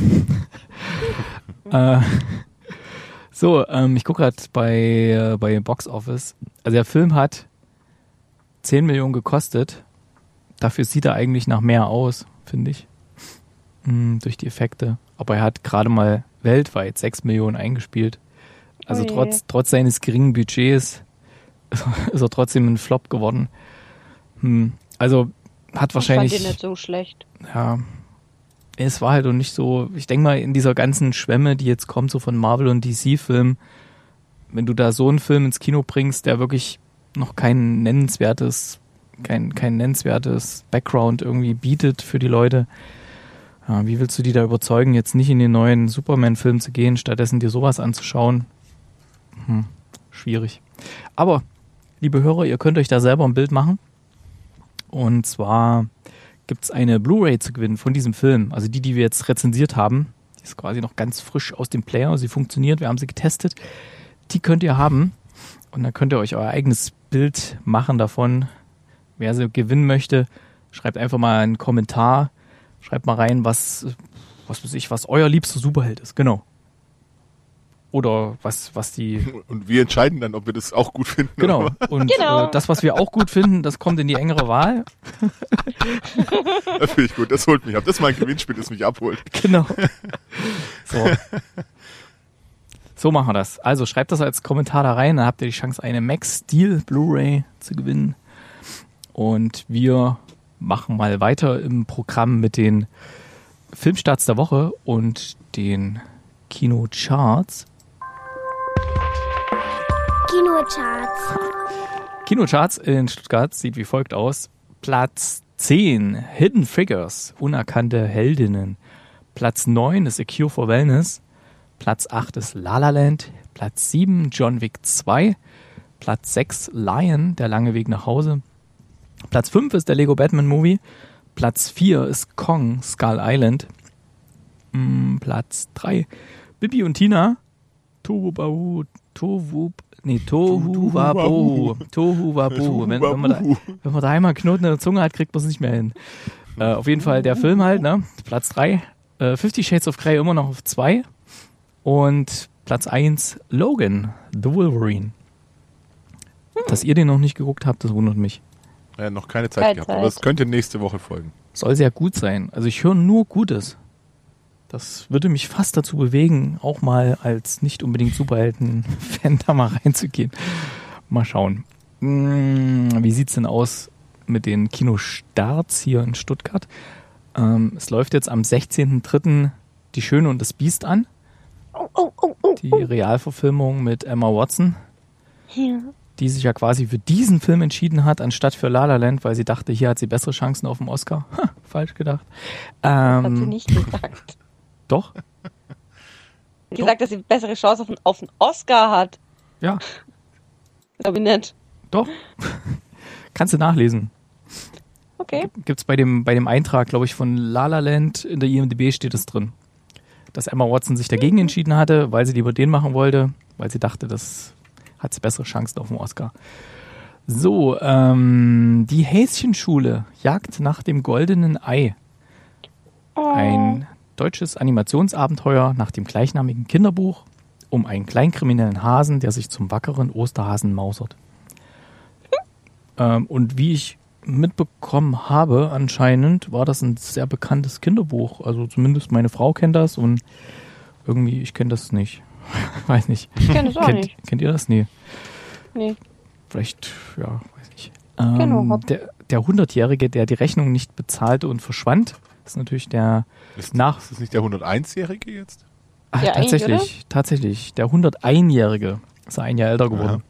Ich gucke gerade bei Box Office. Also der Film hat 10 Millionen gekostet. Dafür sieht er eigentlich nach mehr aus, finde ich. Durch die Effekte. Aber er hat gerade mal weltweit 6 Millionen eingespielt. Also trotz seines geringen Budgets ist er trotzdem ein Flop geworden. Also hat wahrscheinlich... Ich fand den nicht so schlecht. Ja, es war halt auch nicht so... Ich denke mal, in dieser ganzen Schwemme, die jetzt kommt, so von Marvel- und DC-Filmen, wenn du da so einen Film ins Kino bringst, der wirklich noch kein nennenswertes Background irgendwie bietet für die Leute, ja, wie willst du die da überzeugen, jetzt nicht in den neuen Superman-Film zu gehen, stattdessen dir sowas anzuschauen? Schwierig. Aber, liebe Hörer, ihr könnt euch da selber ein Bild machen. Und zwar gibt es eine Blu-ray zu gewinnen von diesem Film. Also die wir jetzt rezensiert haben. Die ist quasi noch ganz frisch aus dem Player. Sie funktioniert, wir haben sie getestet. Die könnt ihr haben. Und dann könnt ihr euch euer eigenes Bild machen davon. Wer sie gewinnen möchte, schreibt einfach mal einen Kommentar. Schreibt mal rein, was euer liebster Superheld ist. Genau. Oder was die... Und wir entscheiden dann, ob wir das auch gut finden. Genau. Und das, was wir auch gut finden, das kommt in die engere Wahl. Das finde ich gut, das holt mich ab. Das ist mein Gewinnspiel, das mich abholt. Genau. So machen wir das. Also schreibt das als Kommentar da rein, dann habt ihr die Chance, eine Max Steel Blu-ray zu gewinnen. Und wir machen mal weiter im Programm mit den Filmstarts der Woche und den Kinocharts. Kinocharts in Stuttgart sieht wie folgt aus. Platz 10, Hidden Figures, unerkannte Heldinnen. Platz 9 ist A Cure for Wellness. Platz 8 ist La La Land. Platz 7, John Wick 2. Platz 6, Lion, der lange Weg nach Hause. Platz 5 ist der Lego Batman Movie. Platz 4 ist Kong, Skull Island. Platz 3, Bibi und Tina. Tohu Wabohu. Wenn man da einmal einen Knoten in der Zunge hat, kriegt man es nicht mehr hin. Auf jeden Fall der Film halt, ne? Platz 3. 50 Shades of Grey immer noch auf 2. Und Platz 1, Logan, The Wolverine. Dass ihr den noch nicht geguckt habt, das wundert mich. Ja, noch keine Zeit gehabt, aber es könnte nächste Woche folgen. Soll sehr gut sein. Also ich höre nur Gutes. Das würde mich fast dazu bewegen, auch mal als nicht unbedingt Superhelden-Fan da mal reinzugehen. Mal schauen. Wie sieht's denn aus mit den Kinostarts hier in Stuttgart? Es läuft jetzt am 16.03. Die Schöne und das Biest an. Die Realverfilmung mit Emma Watson. Ja. Die sich ja quasi für diesen Film entschieden hat, anstatt für La La Land, weil sie dachte, hier hat sie bessere Chancen auf den Oscar. Falsch gedacht. Das hat sie nicht gesagt. Doch? Gesagt, dass sie bessere Chance auf einen Oscar hat. Ja. Glaube ich nicht. Doch. Kannst du nachlesen. Okay. Gibt's bei dem Eintrag, glaube ich, von La La Land in der IMDb steht es drin. Dass Emma Watson sich dagegen entschieden hatte, weil sie lieber den machen wollte, weil sie dachte, das hat sie bessere Chancen auf den Oscar. So, die Häschenschule jagt nach dem goldenen Ei. Ein deutsches Animationsabenteuer nach dem gleichnamigen Kinderbuch um einen kleinkriminellen Hasen, der sich zum wackeren Osterhasen mausert. Und wie ich mitbekommen habe, anscheinend war das ein sehr bekanntes Kinderbuch. Also zumindest meine Frau kennt das und irgendwie, ich kenne das nicht. Weiß nicht. Ich kenne das auch nicht. Kennt ihr das? Nee. Nee. Vielleicht, ja, weiß nicht. Genau. Der 100-Jährige, der die Rechnung nicht bezahlte und verschwand, ist natürlich der Ist das nicht der 101-Jährige jetzt? Ach, Ja, tatsächlich. Der 101-Jährige ist ein Jahr älter geworden.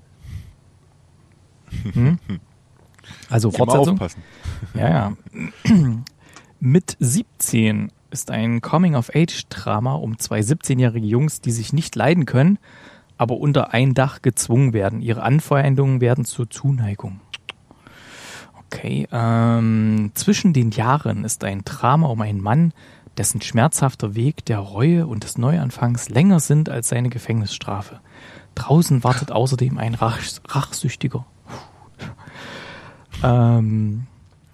Also Immer Fortsetzung. aufpassen. Ja. Mit 17 ist ein Coming-of-Age-Drama um zwei 17-jährige Jungs, die sich nicht leiden können, aber unter ein Dach gezwungen werden. Ihre Anfeindungen werden zur Zuneigung. Okay, zwischen den Jahren ist ein Drama um einen Mann, dessen schmerzhafter Weg der Reue und des Neuanfangs länger sind als seine Gefängnisstrafe. Draußen wartet außerdem ein Rachsüchtiger. Dann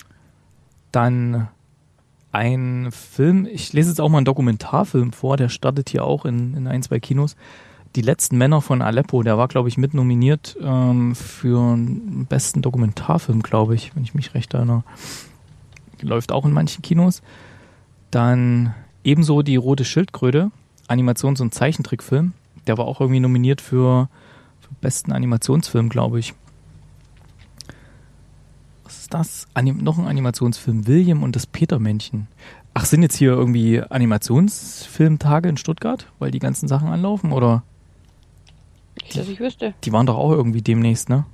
ein Film, ich lese jetzt auch mal einen Dokumentarfilm vor, der startet hier auch in 1, 2 Kinos. Die letzten Männer von Aleppo, der war, glaube ich, mit nominiert für einen besten Dokumentarfilm, glaube ich, wenn ich mich recht erinnere. Läuft auch in manchen Kinos. Dann ebenso die Rote Schildkröte, Animations- und Zeichentrickfilm. Der war auch irgendwie nominiert für besten Animationsfilm, glaube ich. Was ist das? Noch ein Animationsfilm, William und das Petermännchen. Ach, sind jetzt hier irgendwie Animationsfilmtage in Stuttgart, weil die ganzen Sachen anlaufen, oder? Nicht, dass ich wüsste. Die waren doch auch irgendwie demnächst, ne?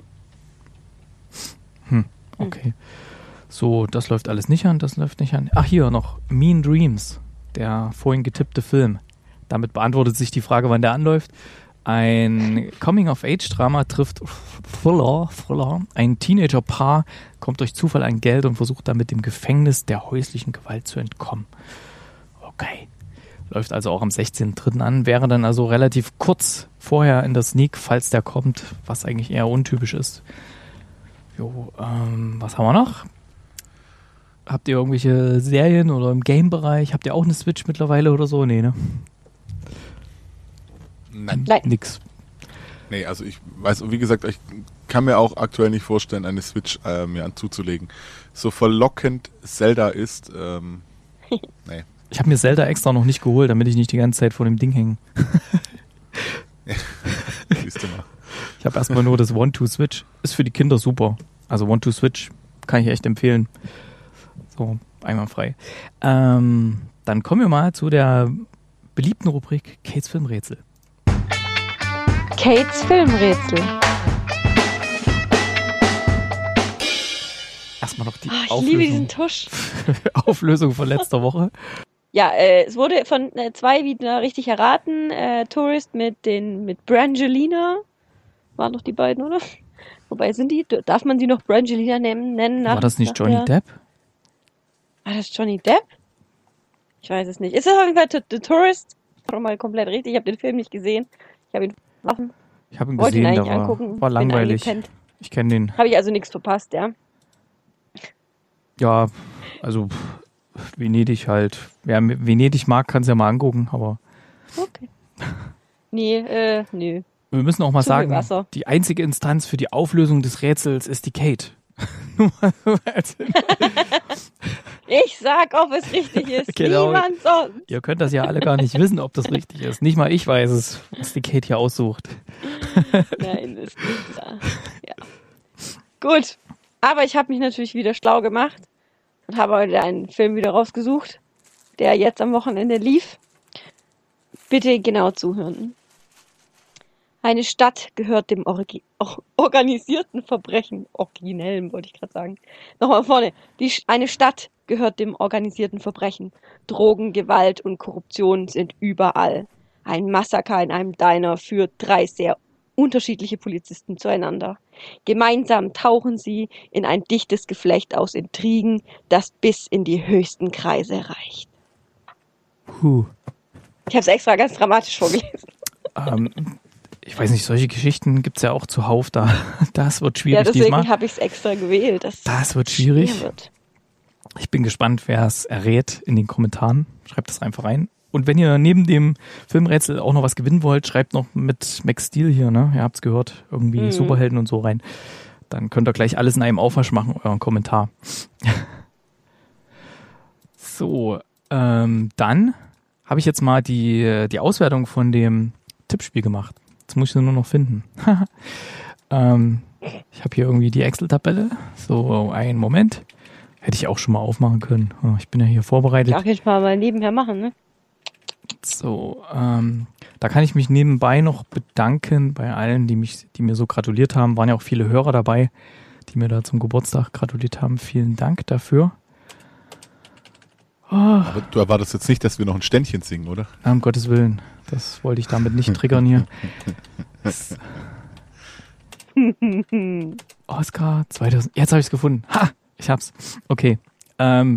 Okay. So, das läuft alles nicht an, das läuft nicht an. Ach, hier noch Mean Dreams, der vorhin getippte Film. Damit beantwortet sich die Frage, wann der anläuft. Ein Coming-of-Age-Drama trifft Thriller. Ein Teenager-Paar kommt durch Zufall an Geld und versucht damit dem Gefängnis der häuslichen Gewalt zu entkommen. Okay. Läuft also auch am 16.03. an. Wäre dann also relativ kurz vorher in der Sneak, falls der kommt, was eigentlich eher untypisch ist. Jo, was haben wir noch? Habt ihr irgendwelche Serien oder im Game-Bereich? Habt ihr auch eine Switch mittlerweile oder so? Nee, ne? Nein. Nix. Nee, also ich weiß, wie gesagt, ich kann mir auch aktuell nicht vorstellen, eine Switch mir zuzulegen. So verlockend Zelda ist, nee. Ich habe mir Zelda extra noch nicht geholt, damit ich nicht die ganze Zeit vor dem Ding hänge. Siehst du mal. Ich habe erstmal nur das One-Two-Switch. Ist für die Kinder super. Also One-Two-Switch kann ich echt empfehlen. So, einwandfrei. Dann kommen wir mal zu der beliebten Rubrik Kates Filmrätsel. Kates Filmrätsel. Erstmal noch die Ich liebe diesen Tusch. Auflösung von letzter Woche. Ja, es wurde von 2 wieder richtig erraten. Tourist mit Brangelina. Waren doch die beiden, oder? Wobei sind die? Darf man sie noch Brangelina nennen? War das nicht Johnny Depp? War das Johnny Depp? Ich weiß es nicht. Ist das auf jeden Fall The Tourist? Schon mal komplett richtig. Ich habe den Film nicht gesehen. Ich habe ihn offen. Ich habe ihn Wollte ihn gesehen, eigentlich der angucken. war langweilig. Bin eingepennt. Ich kenne den. Habe ich also nichts verpasst, ja? Ja, also Venedig halt. Wer Venedig mag, kann es ja mal angucken, aber Okay. Nee, nö. wir müssen auch mal Zu viel sagen, Wasser. die einzige Instanz für die Auflösung des Rätsels ist die Kate. Nur mal so als Ich sag, ob es richtig ist. Genau. Niemand sonst. Ihr könnt das ja alle gar nicht wissen, ob das richtig ist. Nicht mal ich weiß es, was die Kate hier aussucht. Nein, ist nicht da. Ja. Gut. Aber ich habe mich natürlich wieder schlau gemacht und habe heute einen Film wieder rausgesucht, der jetzt am Wochenende lief. Bitte genau zuhören. Eine Stadt gehört dem organisierten Verbrechen. Originellen, wollte ich gerade sagen. Nochmal vorne. Eine Stadt gehört dem organisierten Verbrechen. Drogen, Gewalt und Korruption sind überall. Ein Massaker in einem Diner führt 3 sehr unterschiedliche Polizisten zueinander. Gemeinsam tauchen sie in ein dichtes Geflecht aus Intrigen, das bis in die höchsten Kreise reicht. Ich habe es extra ganz dramatisch vorgelesen. Ich weiß nicht, solche Geschichten gibt es ja auch zuhauf da. Das wird schwierig Ja, deswegen diesmal. habe ich es extra gewählt. Das wird schwierig. schwer wird. Ich bin gespannt, wer es errät in den Kommentaren. Schreibt das einfach rein. Und wenn ihr neben dem Filmrätsel auch noch was gewinnen wollt, schreibt noch mit Max Steel hier, ne? Ihr habt's gehört, irgendwie Superhelden und so rein. Dann könnt ihr gleich alles in einem Aufwasch machen, euren Kommentar. So, dann habe ich jetzt mal die Auswertung von dem Tippspiel gemacht. Jetzt muss ich sie nur noch finden. Ich habe hier irgendwie die Excel-Tabelle. So, einen Moment. Hätte ich auch schon mal aufmachen können. Ich bin ja hier vorbereitet. Darf ich mal nebenher machen, ne? So, da kann ich mich nebenbei noch bedanken bei allen, die mir so gratuliert haben. Waren ja auch viele Hörer dabei, die mir da zum Geburtstag gratuliert haben. Vielen Dank dafür. Aber du erwartest jetzt nicht, dass wir noch ein Ständchen singen, oder? Um Gottes Willen, das wollte ich damit nicht triggern hier. Oscar 2000. Jetzt habe ich es gefunden. Ha! Ich hab's. Okay. Der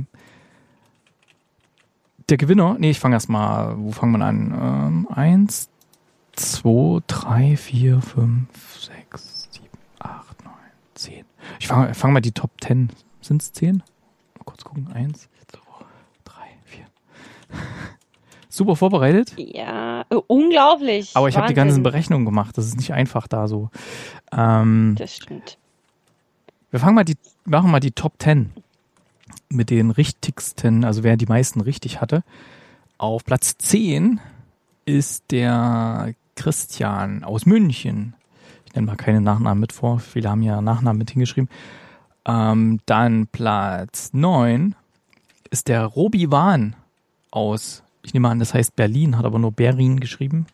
Gewinner. Nee, ich fange erst mal. Wo fangen wir an? 1, 2, 3, 4, 5, 6, 7, 8, 9, 10. Ich fang mal die Top 10. Sind es 10? Mal kurz gucken. 1, 2, 3, 4. Super vorbereitet. Ja, unglaublich. Aber ich habe die Wahnsinn. ganzen Berechnungen gemacht. Das ist nicht einfach da so. Das stimmt. Wir machen mal die Top 10 mit den richtigsten, also wer die meisten richtig hatte. Auf Platz 10 ist der Christian aus München. Ich nenne mal keine Nachnamen mit vor. Viele haben ja Nachnamen mit hingeschrieben. Dann Platz 9 ist der Robi Wahn aus, ich nehme an, das heißt Berlin, hat aber nur Berlin geschrieben.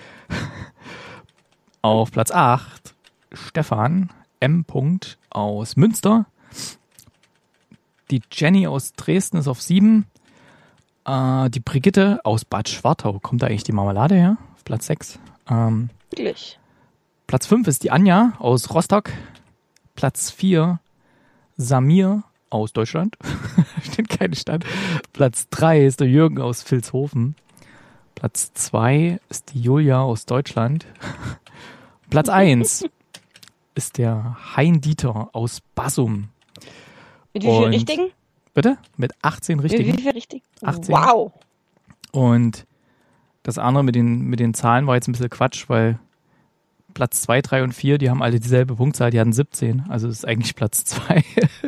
Auf Platz 8 Stefan M. aus Münster. Die Jenny aus Dresden ist auf 7. Die Brigitte aus Bad Schwartau. Kommt da eigentlich die Marmelade her? Auf Platz 6. Wirklich. Platz 5 ist die Anja aus Rostock. Platz 4 Samir aus Deutschland. Steht keine Stadt. Platz 3 ist der Jürgen aus Vilshofen. Platz 2 ist die Julia aus Deutschland. Platz 1 ist der Hein Dieter aus Bassum. Mit wie viel Richtigen? Bitte? Mit 18 Richtigen. Wie viel richtig? 18. Wow. Und das andere mit den Zahlen war jetzt ein bisschen Quatsch, weil Platz 2, 3 und 4, die haben alle dieselbe Punktzahl, die hatten 17. Also das ist eigentlich Platz 2.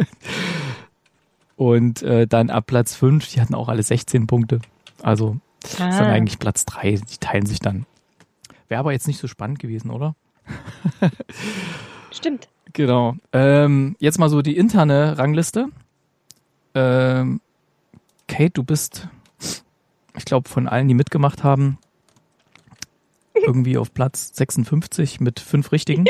Und dann ab Platz 5, die hatten auch alle 16 Punkte. Also das ist dann eigentlich Platz 3. Die teilen sich dann. Wäre aber jetzt nicht so spannend gewesen, oder? Stimmt. Genau. Jetzt mal so die interne Rangliste. Kate, du bist, ich glaube, von allen, die mitgemacht haben, irgendwie auf Platz 56 mit 5 Richtigen.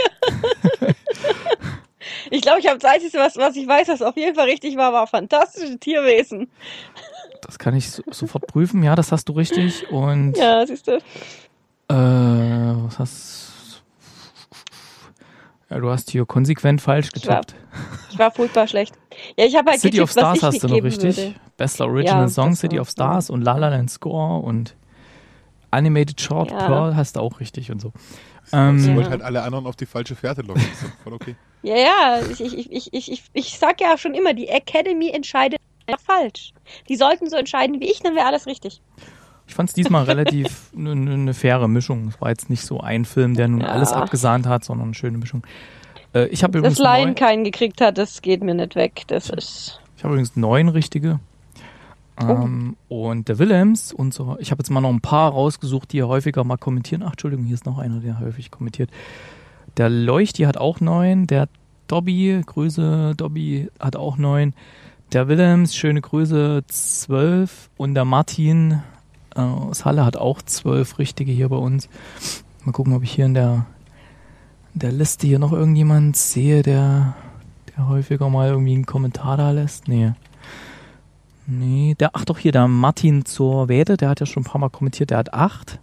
Ich glaube, ich habe das Einzige, was ich weiß, was auf jeden Fall richtig war fantastische Tierwesen. Das kann ich sofort prüfen. Ja, das hast du richtig. Und ja, siehst du. Was hast ja, du hast hier konsequent falsch getippt. Ich war furchtbar schlecht. Ja, ich habe halt City of getippt, was Stars ich hast du noch geben richtig. würde. Best Original Ja, Song, das City war- of Stars und La La Land Score und Animated Short Ja. Pearl hast du auch richtig und so. Ich Ja. wollte halt alle anderen auf die falsche Fährte locken. Das ist voll okay. Ja, ich sag ja schon immer, die Academy entscheidet einfach falsch. Die sollten so entscheiden wie ich, dann wäre alles richtig. Ich fand es diesmal relativ eine faire Mischung. Es war jetzt nicht so ein Film, der nun Ja. alles abgesahnt hat, sondern eine schöne Mischung. Ich habe Dass übrigens, Lion keinen gekriegt hat, das geht mir nicht weg. Das ist. ich habe übrigens 9 richtige. Und der Willems, ich habe jetzt mal noch ein paar rausgesucht, die häufiger mal kommentieren. Ach, Entschuldigung, hier ist noch einer, der häufig kommentiert. Der Leuchti hat auch 9. Der Dobby, Grüße, Dobby hat auch 9. Der Willems, schöne Grüße, 12. Und der Martin aus Halle hat auch 12 richtige hier bei uns. Mal gucken, ob ich hier in der Liste hier noch irgendjemand sehe, der häufiger mal irgendwie einen Kommentar da lässt. Nee, der Martin zur Wede, der hat ja schon ein paar Mal kommentiert, der hat 8.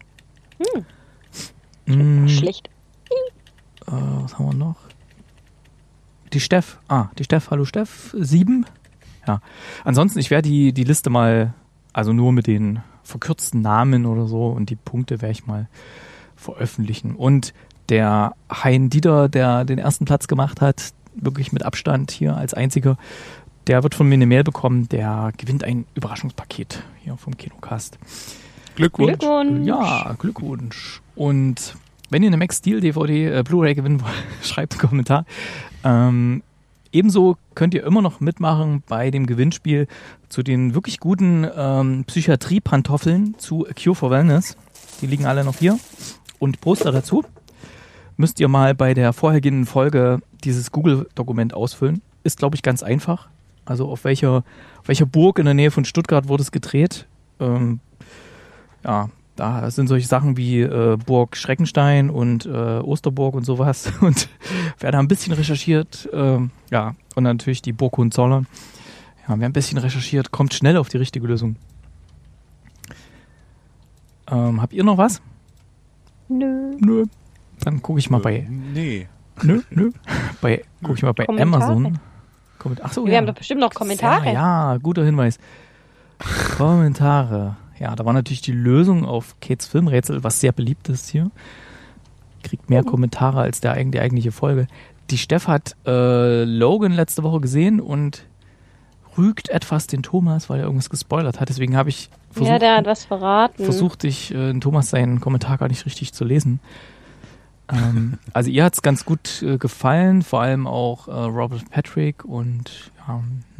Schlecht. Was haben wir noch? Die Steff, hallo Steff, 7. Ja, ansonsten, ich werde die Liste mal, also nur mit den verkürzten Namen oder so und die Punkte werde ich mal veröffentlichen. Und der Hein Dieter, der den ersten Platz gemacht hat, wirklich mit Abstand hier als einziger, der wird von mir eine Mail bekommen, der gewinnt ein Überraschungspaket hier vom Kinocast. Glückwunsch. Glückwunsch. Ja, Glückwunsch. Und wenn ihr eine Max Steel DVD Blu-ray gewinnen wollt, schreibt einen Kommentar. Ebenso könnt ihr immer noch mitmachen bei dem Gewinnspiel zu den wirklich guten Psychiatrie-Pantoffeln zu A Cure for Wellness. Die liegen alle noch hier. Und Poster dazu. Müsst ihr mal bei der vorhergehenden Folge dieses Google-Dokument ausfüllen. Ist, glaube ich, ganz einfach. Also auf welcher Burg in der Nähe von Stuttgart wurde es gedreht? Ja, da sind solche Sachen wie Burg Schreckenstein und Osterburg und sowas. Und wer da ein bisschen recherchiert, ja, und natürlich die Burg Hohenzollern. Ja, wer ein bisschen recherchiert, kommt schnell auf die richtige Lösung. Habt ihr noch was? Nö. Nö. Dann gucke ich mal bei... Nee. Nö. Gucke ich mal bei Kommentare. Amazon. Achso, Wir haben doch bestimmt noch Kommentare. Ja, guter Hinweis. Kommentare. Ja, da war natürlich die Lösung auf Kates Filmrätsel, was sehr beliebt ist hier. Kriegt mehr Kommentare als die eigentliche Folge. Die Steff hat Logan letzte Woche gesehen und rügt etwas den Thomas, weil er irgendwas gespoilert hat. Deswegen habe ich Der hat was verraten. versucht, Thomas seinen Kommentar gar nicht richtig zu lesen. Also ihr hat es ganz gut gefallen, vor allem auch Robert Patrick und ja,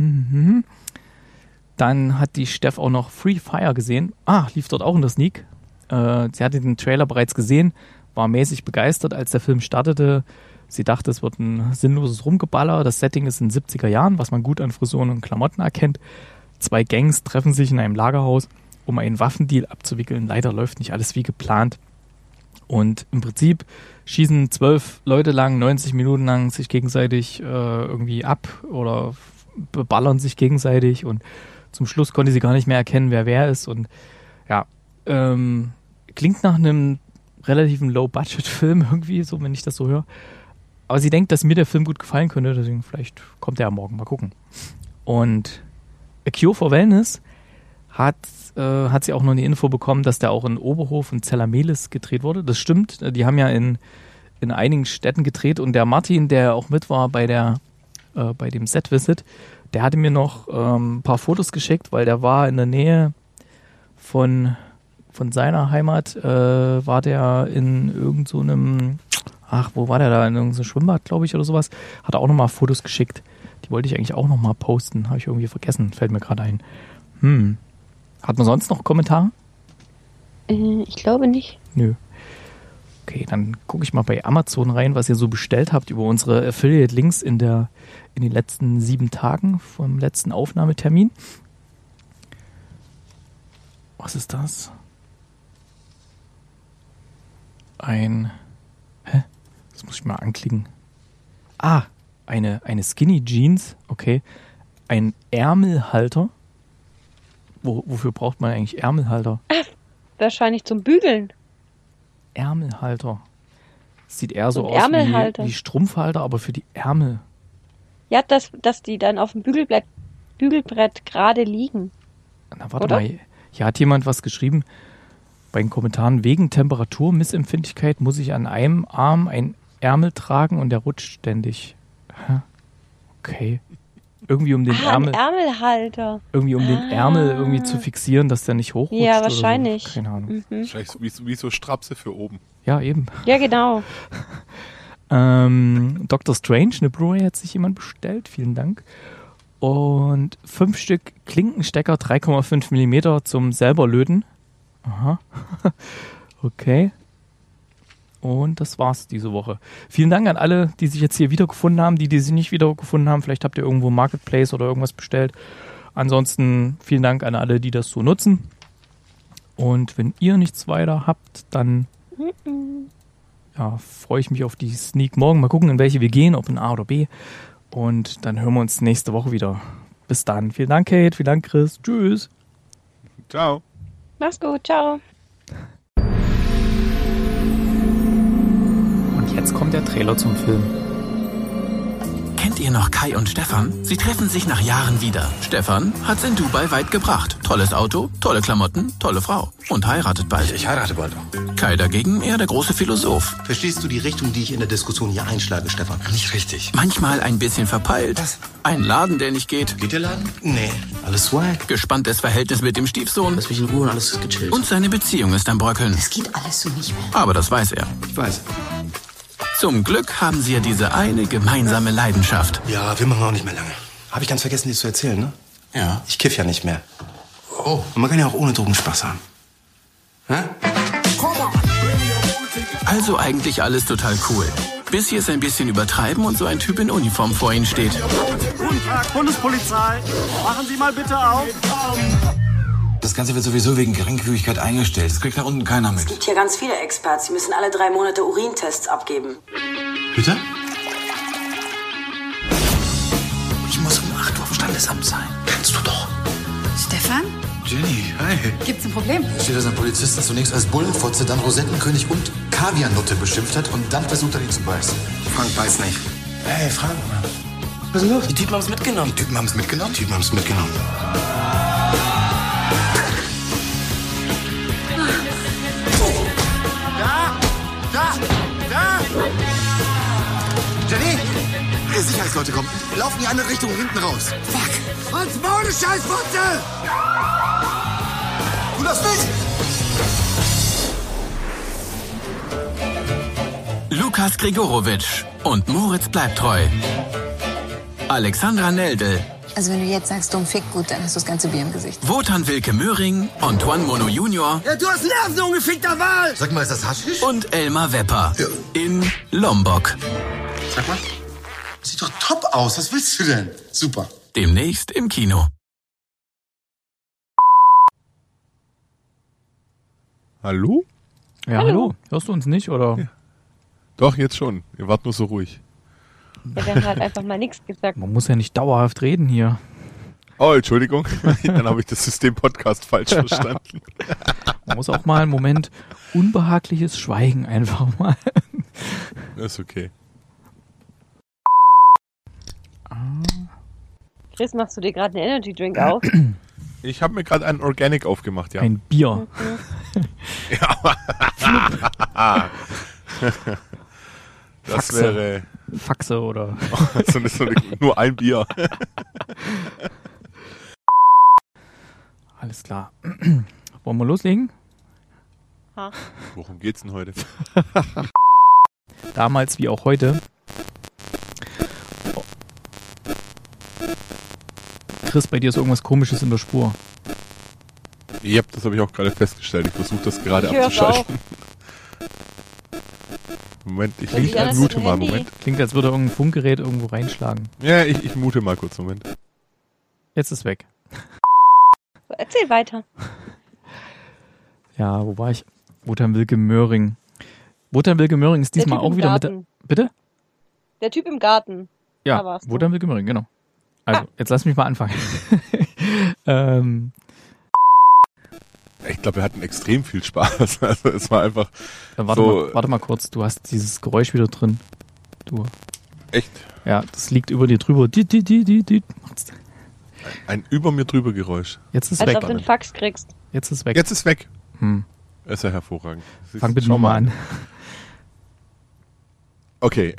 Dann hat die Steff auch noch Free Fire gesehen. Lief dort auch in der Sneak. Sie hatte den Trailer bereits gesehen, war mäßig begeistert, als der Film startete. Sie dachte, es wird ein sinnloses Rumgeballer. Das Setting ist in den 70er Jahren, was man gut an Frisuren und Klamotten erkennt. 2 Gangs treffen sich in einem Lagerhaus, um einen Waffendeal abzuwickeln. Leider läuft nicht alles wie geplant. Und im Prinzip schießen 12 Leute lang, 90 Minuten lang sich gegenseitig irgendwie ab oder beballern sich gegenseitig. Und zum Schluss konnte sie gar nicht mehr erkennen, wer ist. Und ja, klingt nach einem relativen Low-Budget-Film irgendwie, so wenn ich das so höre. Aber sie denkt, dass mir der Film gut gefallen könnte, deswegen vielleicht kommt er ja morgen, mal gucken. Und A Cure for Wellness hat sie auch noch eine Info bekommen, dass der auch in Oberhof und Zellamelis gedreht wurde. Das stimmt, die haben ja in einigen Städten gedreht und der Martin, der auch mit war bei dem Set-Visit, der hatte mir noch ein paar Fotos geschickt, weil der war in der Nähe von seiner Heimat, war der in irgend so einem, wo war der da, in irgendeinem Schwimmbad, glaube ich, oder sowas, hat er auch nochmal Fotos geschickt. Die wollte ich eigentlich auch nochmal posten, habe ich irgendwie vergessen, fällt mir gerade ein. Hat man sonst noch Kommentare? Ich glaube nicht. Nö. Okay, dann gucke ich mal bei Amazon rein, was ihr so bestellt habt über unsere Affiliate-Links in den letzten 7 Tagen vom letzten Aufnahmetermin. Was ist das? Das muss ich mal anklicken. Eine Skinny Jeans, okay. Ein Ärmelhalter. Wofür braucht man eigentlich Ärmelhalter? Wahrscheinlich zum Bügeln. Ärmelhalter. Sieht eher so aus wie Strumpfhalter, aber für die Ärmel. Ja, dass die dann auf dem Bügelbrett gerade liegen. Na, warte mal. Hier hat jemand was geschrieben. Bei den Kommentaren, wegen Temperaturmissempfindlichkeit muss ich an einem Arm ein Ärmel tragen und der rutscht ständig. Okay. Irgendwie um den Ärmel. Ein Ärmelhalter. Irgendwie um den Ärmel irgendwie zu fixieren, dass der nicht hochrutscht. Ja, wahrscheinlich. Oder so. Keine Ahnung. Wahrscheinlich wie so Strapse für oben. Ja, eben. Ja, genau. Dr. Strange, eine Blu-ray hat sich jemand bestellt. Vielen Dank. Und 5 Stück Klinkenstecker, 3,5 mm zum selber löten. Aha. Okay. Und das war's diese Woche. Vielen Dank an alle, die sich jetzt hier wiedergefunden haben, die sich nicht wiedergefunden haben. Vielleicht habt ihr irgendwo Marketplace oder irgendwas bestellt. Ansonsten vielen Dank an alle, die das so nutzen. Und wenn ihr nichts weiter habt, dann freue ich mich auf die Sneak morgen. Mal gucken, in welche wir gehen, ob in A oder B. Und dann hören wir uns nächste Woche wieder. Bis dann. Vielen Dank, Kate. Vielen Dank, Chris. Tschüss. Ciao. Mach's gut. Ciao. Und jetzt kommt der Trailer zum Film. Kennt ihr noch Kai und Stefan? Sie treffen sich nach Jahren wieder. Stefan hat's in Dubai weit gebracht. Tolles Auto, tolle Klamotten, tolle Frau. Und heiratet bald. Ich heirate bald auch. Kai dagegen eher der große Philosoph. Verstehst du die Richtung, die ich in der Diskussion hier einschlage, Stefan? Nicht richtig. Manchmal ein bisschen verpeilt. Was? Ein Laden, der nicht geht. Geht der Laden? Nee. Alles swag. Gespanntes Verhältnis mit dem Stiefsohn. Lass mich in Ruhe und alles ist gechillt. Und seine Beziehung ist am Bröckeln. Es geht alles so nicht mehr. Aber das weiß er. Ich weiß. Zum Glück haben sie ja diese eine gemeinsame Leidenschaft. Ja, wir machen auch nicht mehr lange. Habe ich ganz vergessen, dir zu erzählen, ne? Ja. Ich kiff ja nicht mehr. Oh. Und man kann ja auch ohne Drogen Spaß haben. Hä? Also eigentlich alles total cool. Bis sie es ein bisschen übertreiben und so ein Typ in Uniform vor ihnen steht. Guten Tag, Bundespolizei. Machen Sie mal bitte auf. Das Ganze wird sowieso wegen Geringfügigkeit eingestellt. Das kriegt da unten keiner mit. Es gibt hier ganz viele Experts. Sie müssen alle 3 Monate Urintests abgeben. Bitte? Ich muss um 8 Uhr auf dem Standesamt sein. Kannst du doch. Stefan? Jenny, hi. Gibt's ein Problem? Steht, dass ein Polizisten zunächst als Bullenfotze, dann Rosettenkönig und Kaviarnutte beschimpft hat und dann versucht hat, ihn zu beißen. Frank weiß nicht. Hey, Frank, Mann. Was ist denn los? Die Typen haben es mitgenommen. Die Typen haben es mitgenommen? Die Typen haben es mitgenommen. Da! Jenny! Die Sicherheitsleute kommen. Wir laufen in die andere Richtung, hinten raus. Fuck! Hans Maul, Scheißfotze! Du darfst nicht! Lukas Grigorowitsch und Moritz bleibt treu. Alexandra Neldl, Also wenn du jetzt sagst, dumm Fick, gut, dann hast du das ganze Bier im Gesicht. Wotan Wilke Möhring, Antoine Mono Junior Ja, du hast Nerven, du ungefickter Wal! Sag mal, ist das Haschisch? und Elmar Wepper Ja. in Lombok. Sag mal. Sieht doch top aus. Was willst du denn? Super. Demnächst im Kino. Hallo? Ja, hallo. Hörst du uns nicht, oder? Ja. Doch, jetzt schon. Ihr wart nur so ruhig. Ja, wir haben halt einfach mal nichts gesagt. Man muss ja nicht dauerhaft reden hier. Oh, Entschuldigung. Dann habe ich das System-Podcast falsch verstanden. Man muss auch mal einen Moment unbehagliches Schweigen einfach mal. Das ist okay. Chris, machst du dir gerade einen Energy Drink auf? Ich habe mir gerade einen Organic aufgemacht, ja. Ein Bier. Ja. Das Faxe. wäre Faxe oder... nur ein Bier. Alles klar. Wollen wir loslegen? Ha. Worum geht's denn heute? Damals wie auch heute. Chris, bei dir ist irgendwas Komisches in der Spur. Ja, das habe ich auch gerade festgestellt. Ich versuche das gerade Ich hör's abzuschalten. Moment, ich mute mal, Moment. Klingt, als würde irgendein Funkgerät irgendwo reinschlagen. Ja, ich mute mal kurz, Moment. Jetzt ist weg. So, erzähl weiter. Ja, wo war ich? Wotan Wilke Möhring. Wotan Wilke Möhring ist diesmal auch wieder mit der... Bitte? Der Typ im Garten. Da Ja, warst du. Wotan Wilke Möhring, genau. Also, jetzt lass mich mal anfangen. Ich glaube, wir hatten extrem viel Spaß. Also es war einfach warte mal kurz, du hast dieses Geräusch wieder drin. Du. Echt? Ja, das liegt über dir drüber. Ein über mir drüber Geräusch. Jetzt ist Als weg. ob du einen Fax kriegst. Jetzt ist weg. Jetzt ist weg. Das ist ja hervorragend. Fang bitte nochmal an. Okay,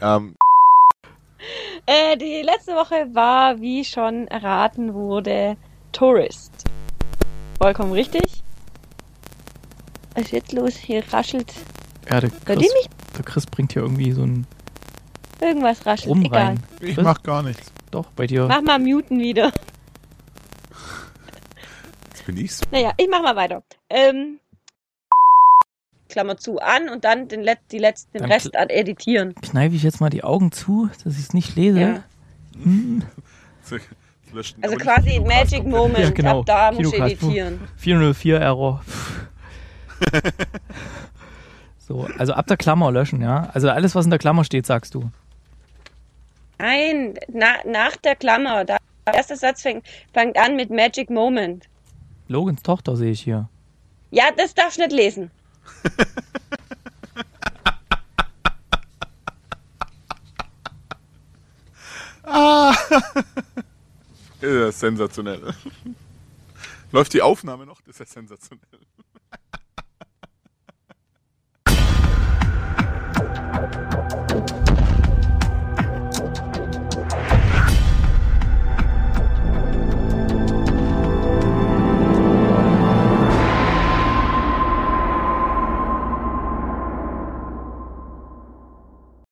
Die letzte Woche war, wie schon erraten wurde, Tourist. Vollkommen richtig. Was ist jetzt los? Hier raschelt Ja, der Hört ihr mich? Chris bringt hier irgendwie so ein irgendwas raschelt. Rum Egal. rein. Ich mach gar nichts. Doch, bei dir. Mach mal muten wieder. Jetzt bin ich's. Naja, ich mach mal weiter. Klammer zu an und dann den Dann Rest an editieren. Kneife ich jetzt mal die Augen zu, dass ich es nicht lese. Ja. Löschen, Also aber quasi nicht Magic komplett. Moment. Ja, genau. Ab da muss ich Kinocast, editieren. 404 Error. So, also ab der Klammer löschen, ja? Also alles, was in der Klammer steht, sagst du. Nein, nach der Klammer. Der erste Satz fängt an mit Magic Moment. Logans Tochter sehe ich hier. Ja, das darfst du nicht lesen. Das ist sensationell. Läuft die Aufnahme noch? Das ist ja sensationell.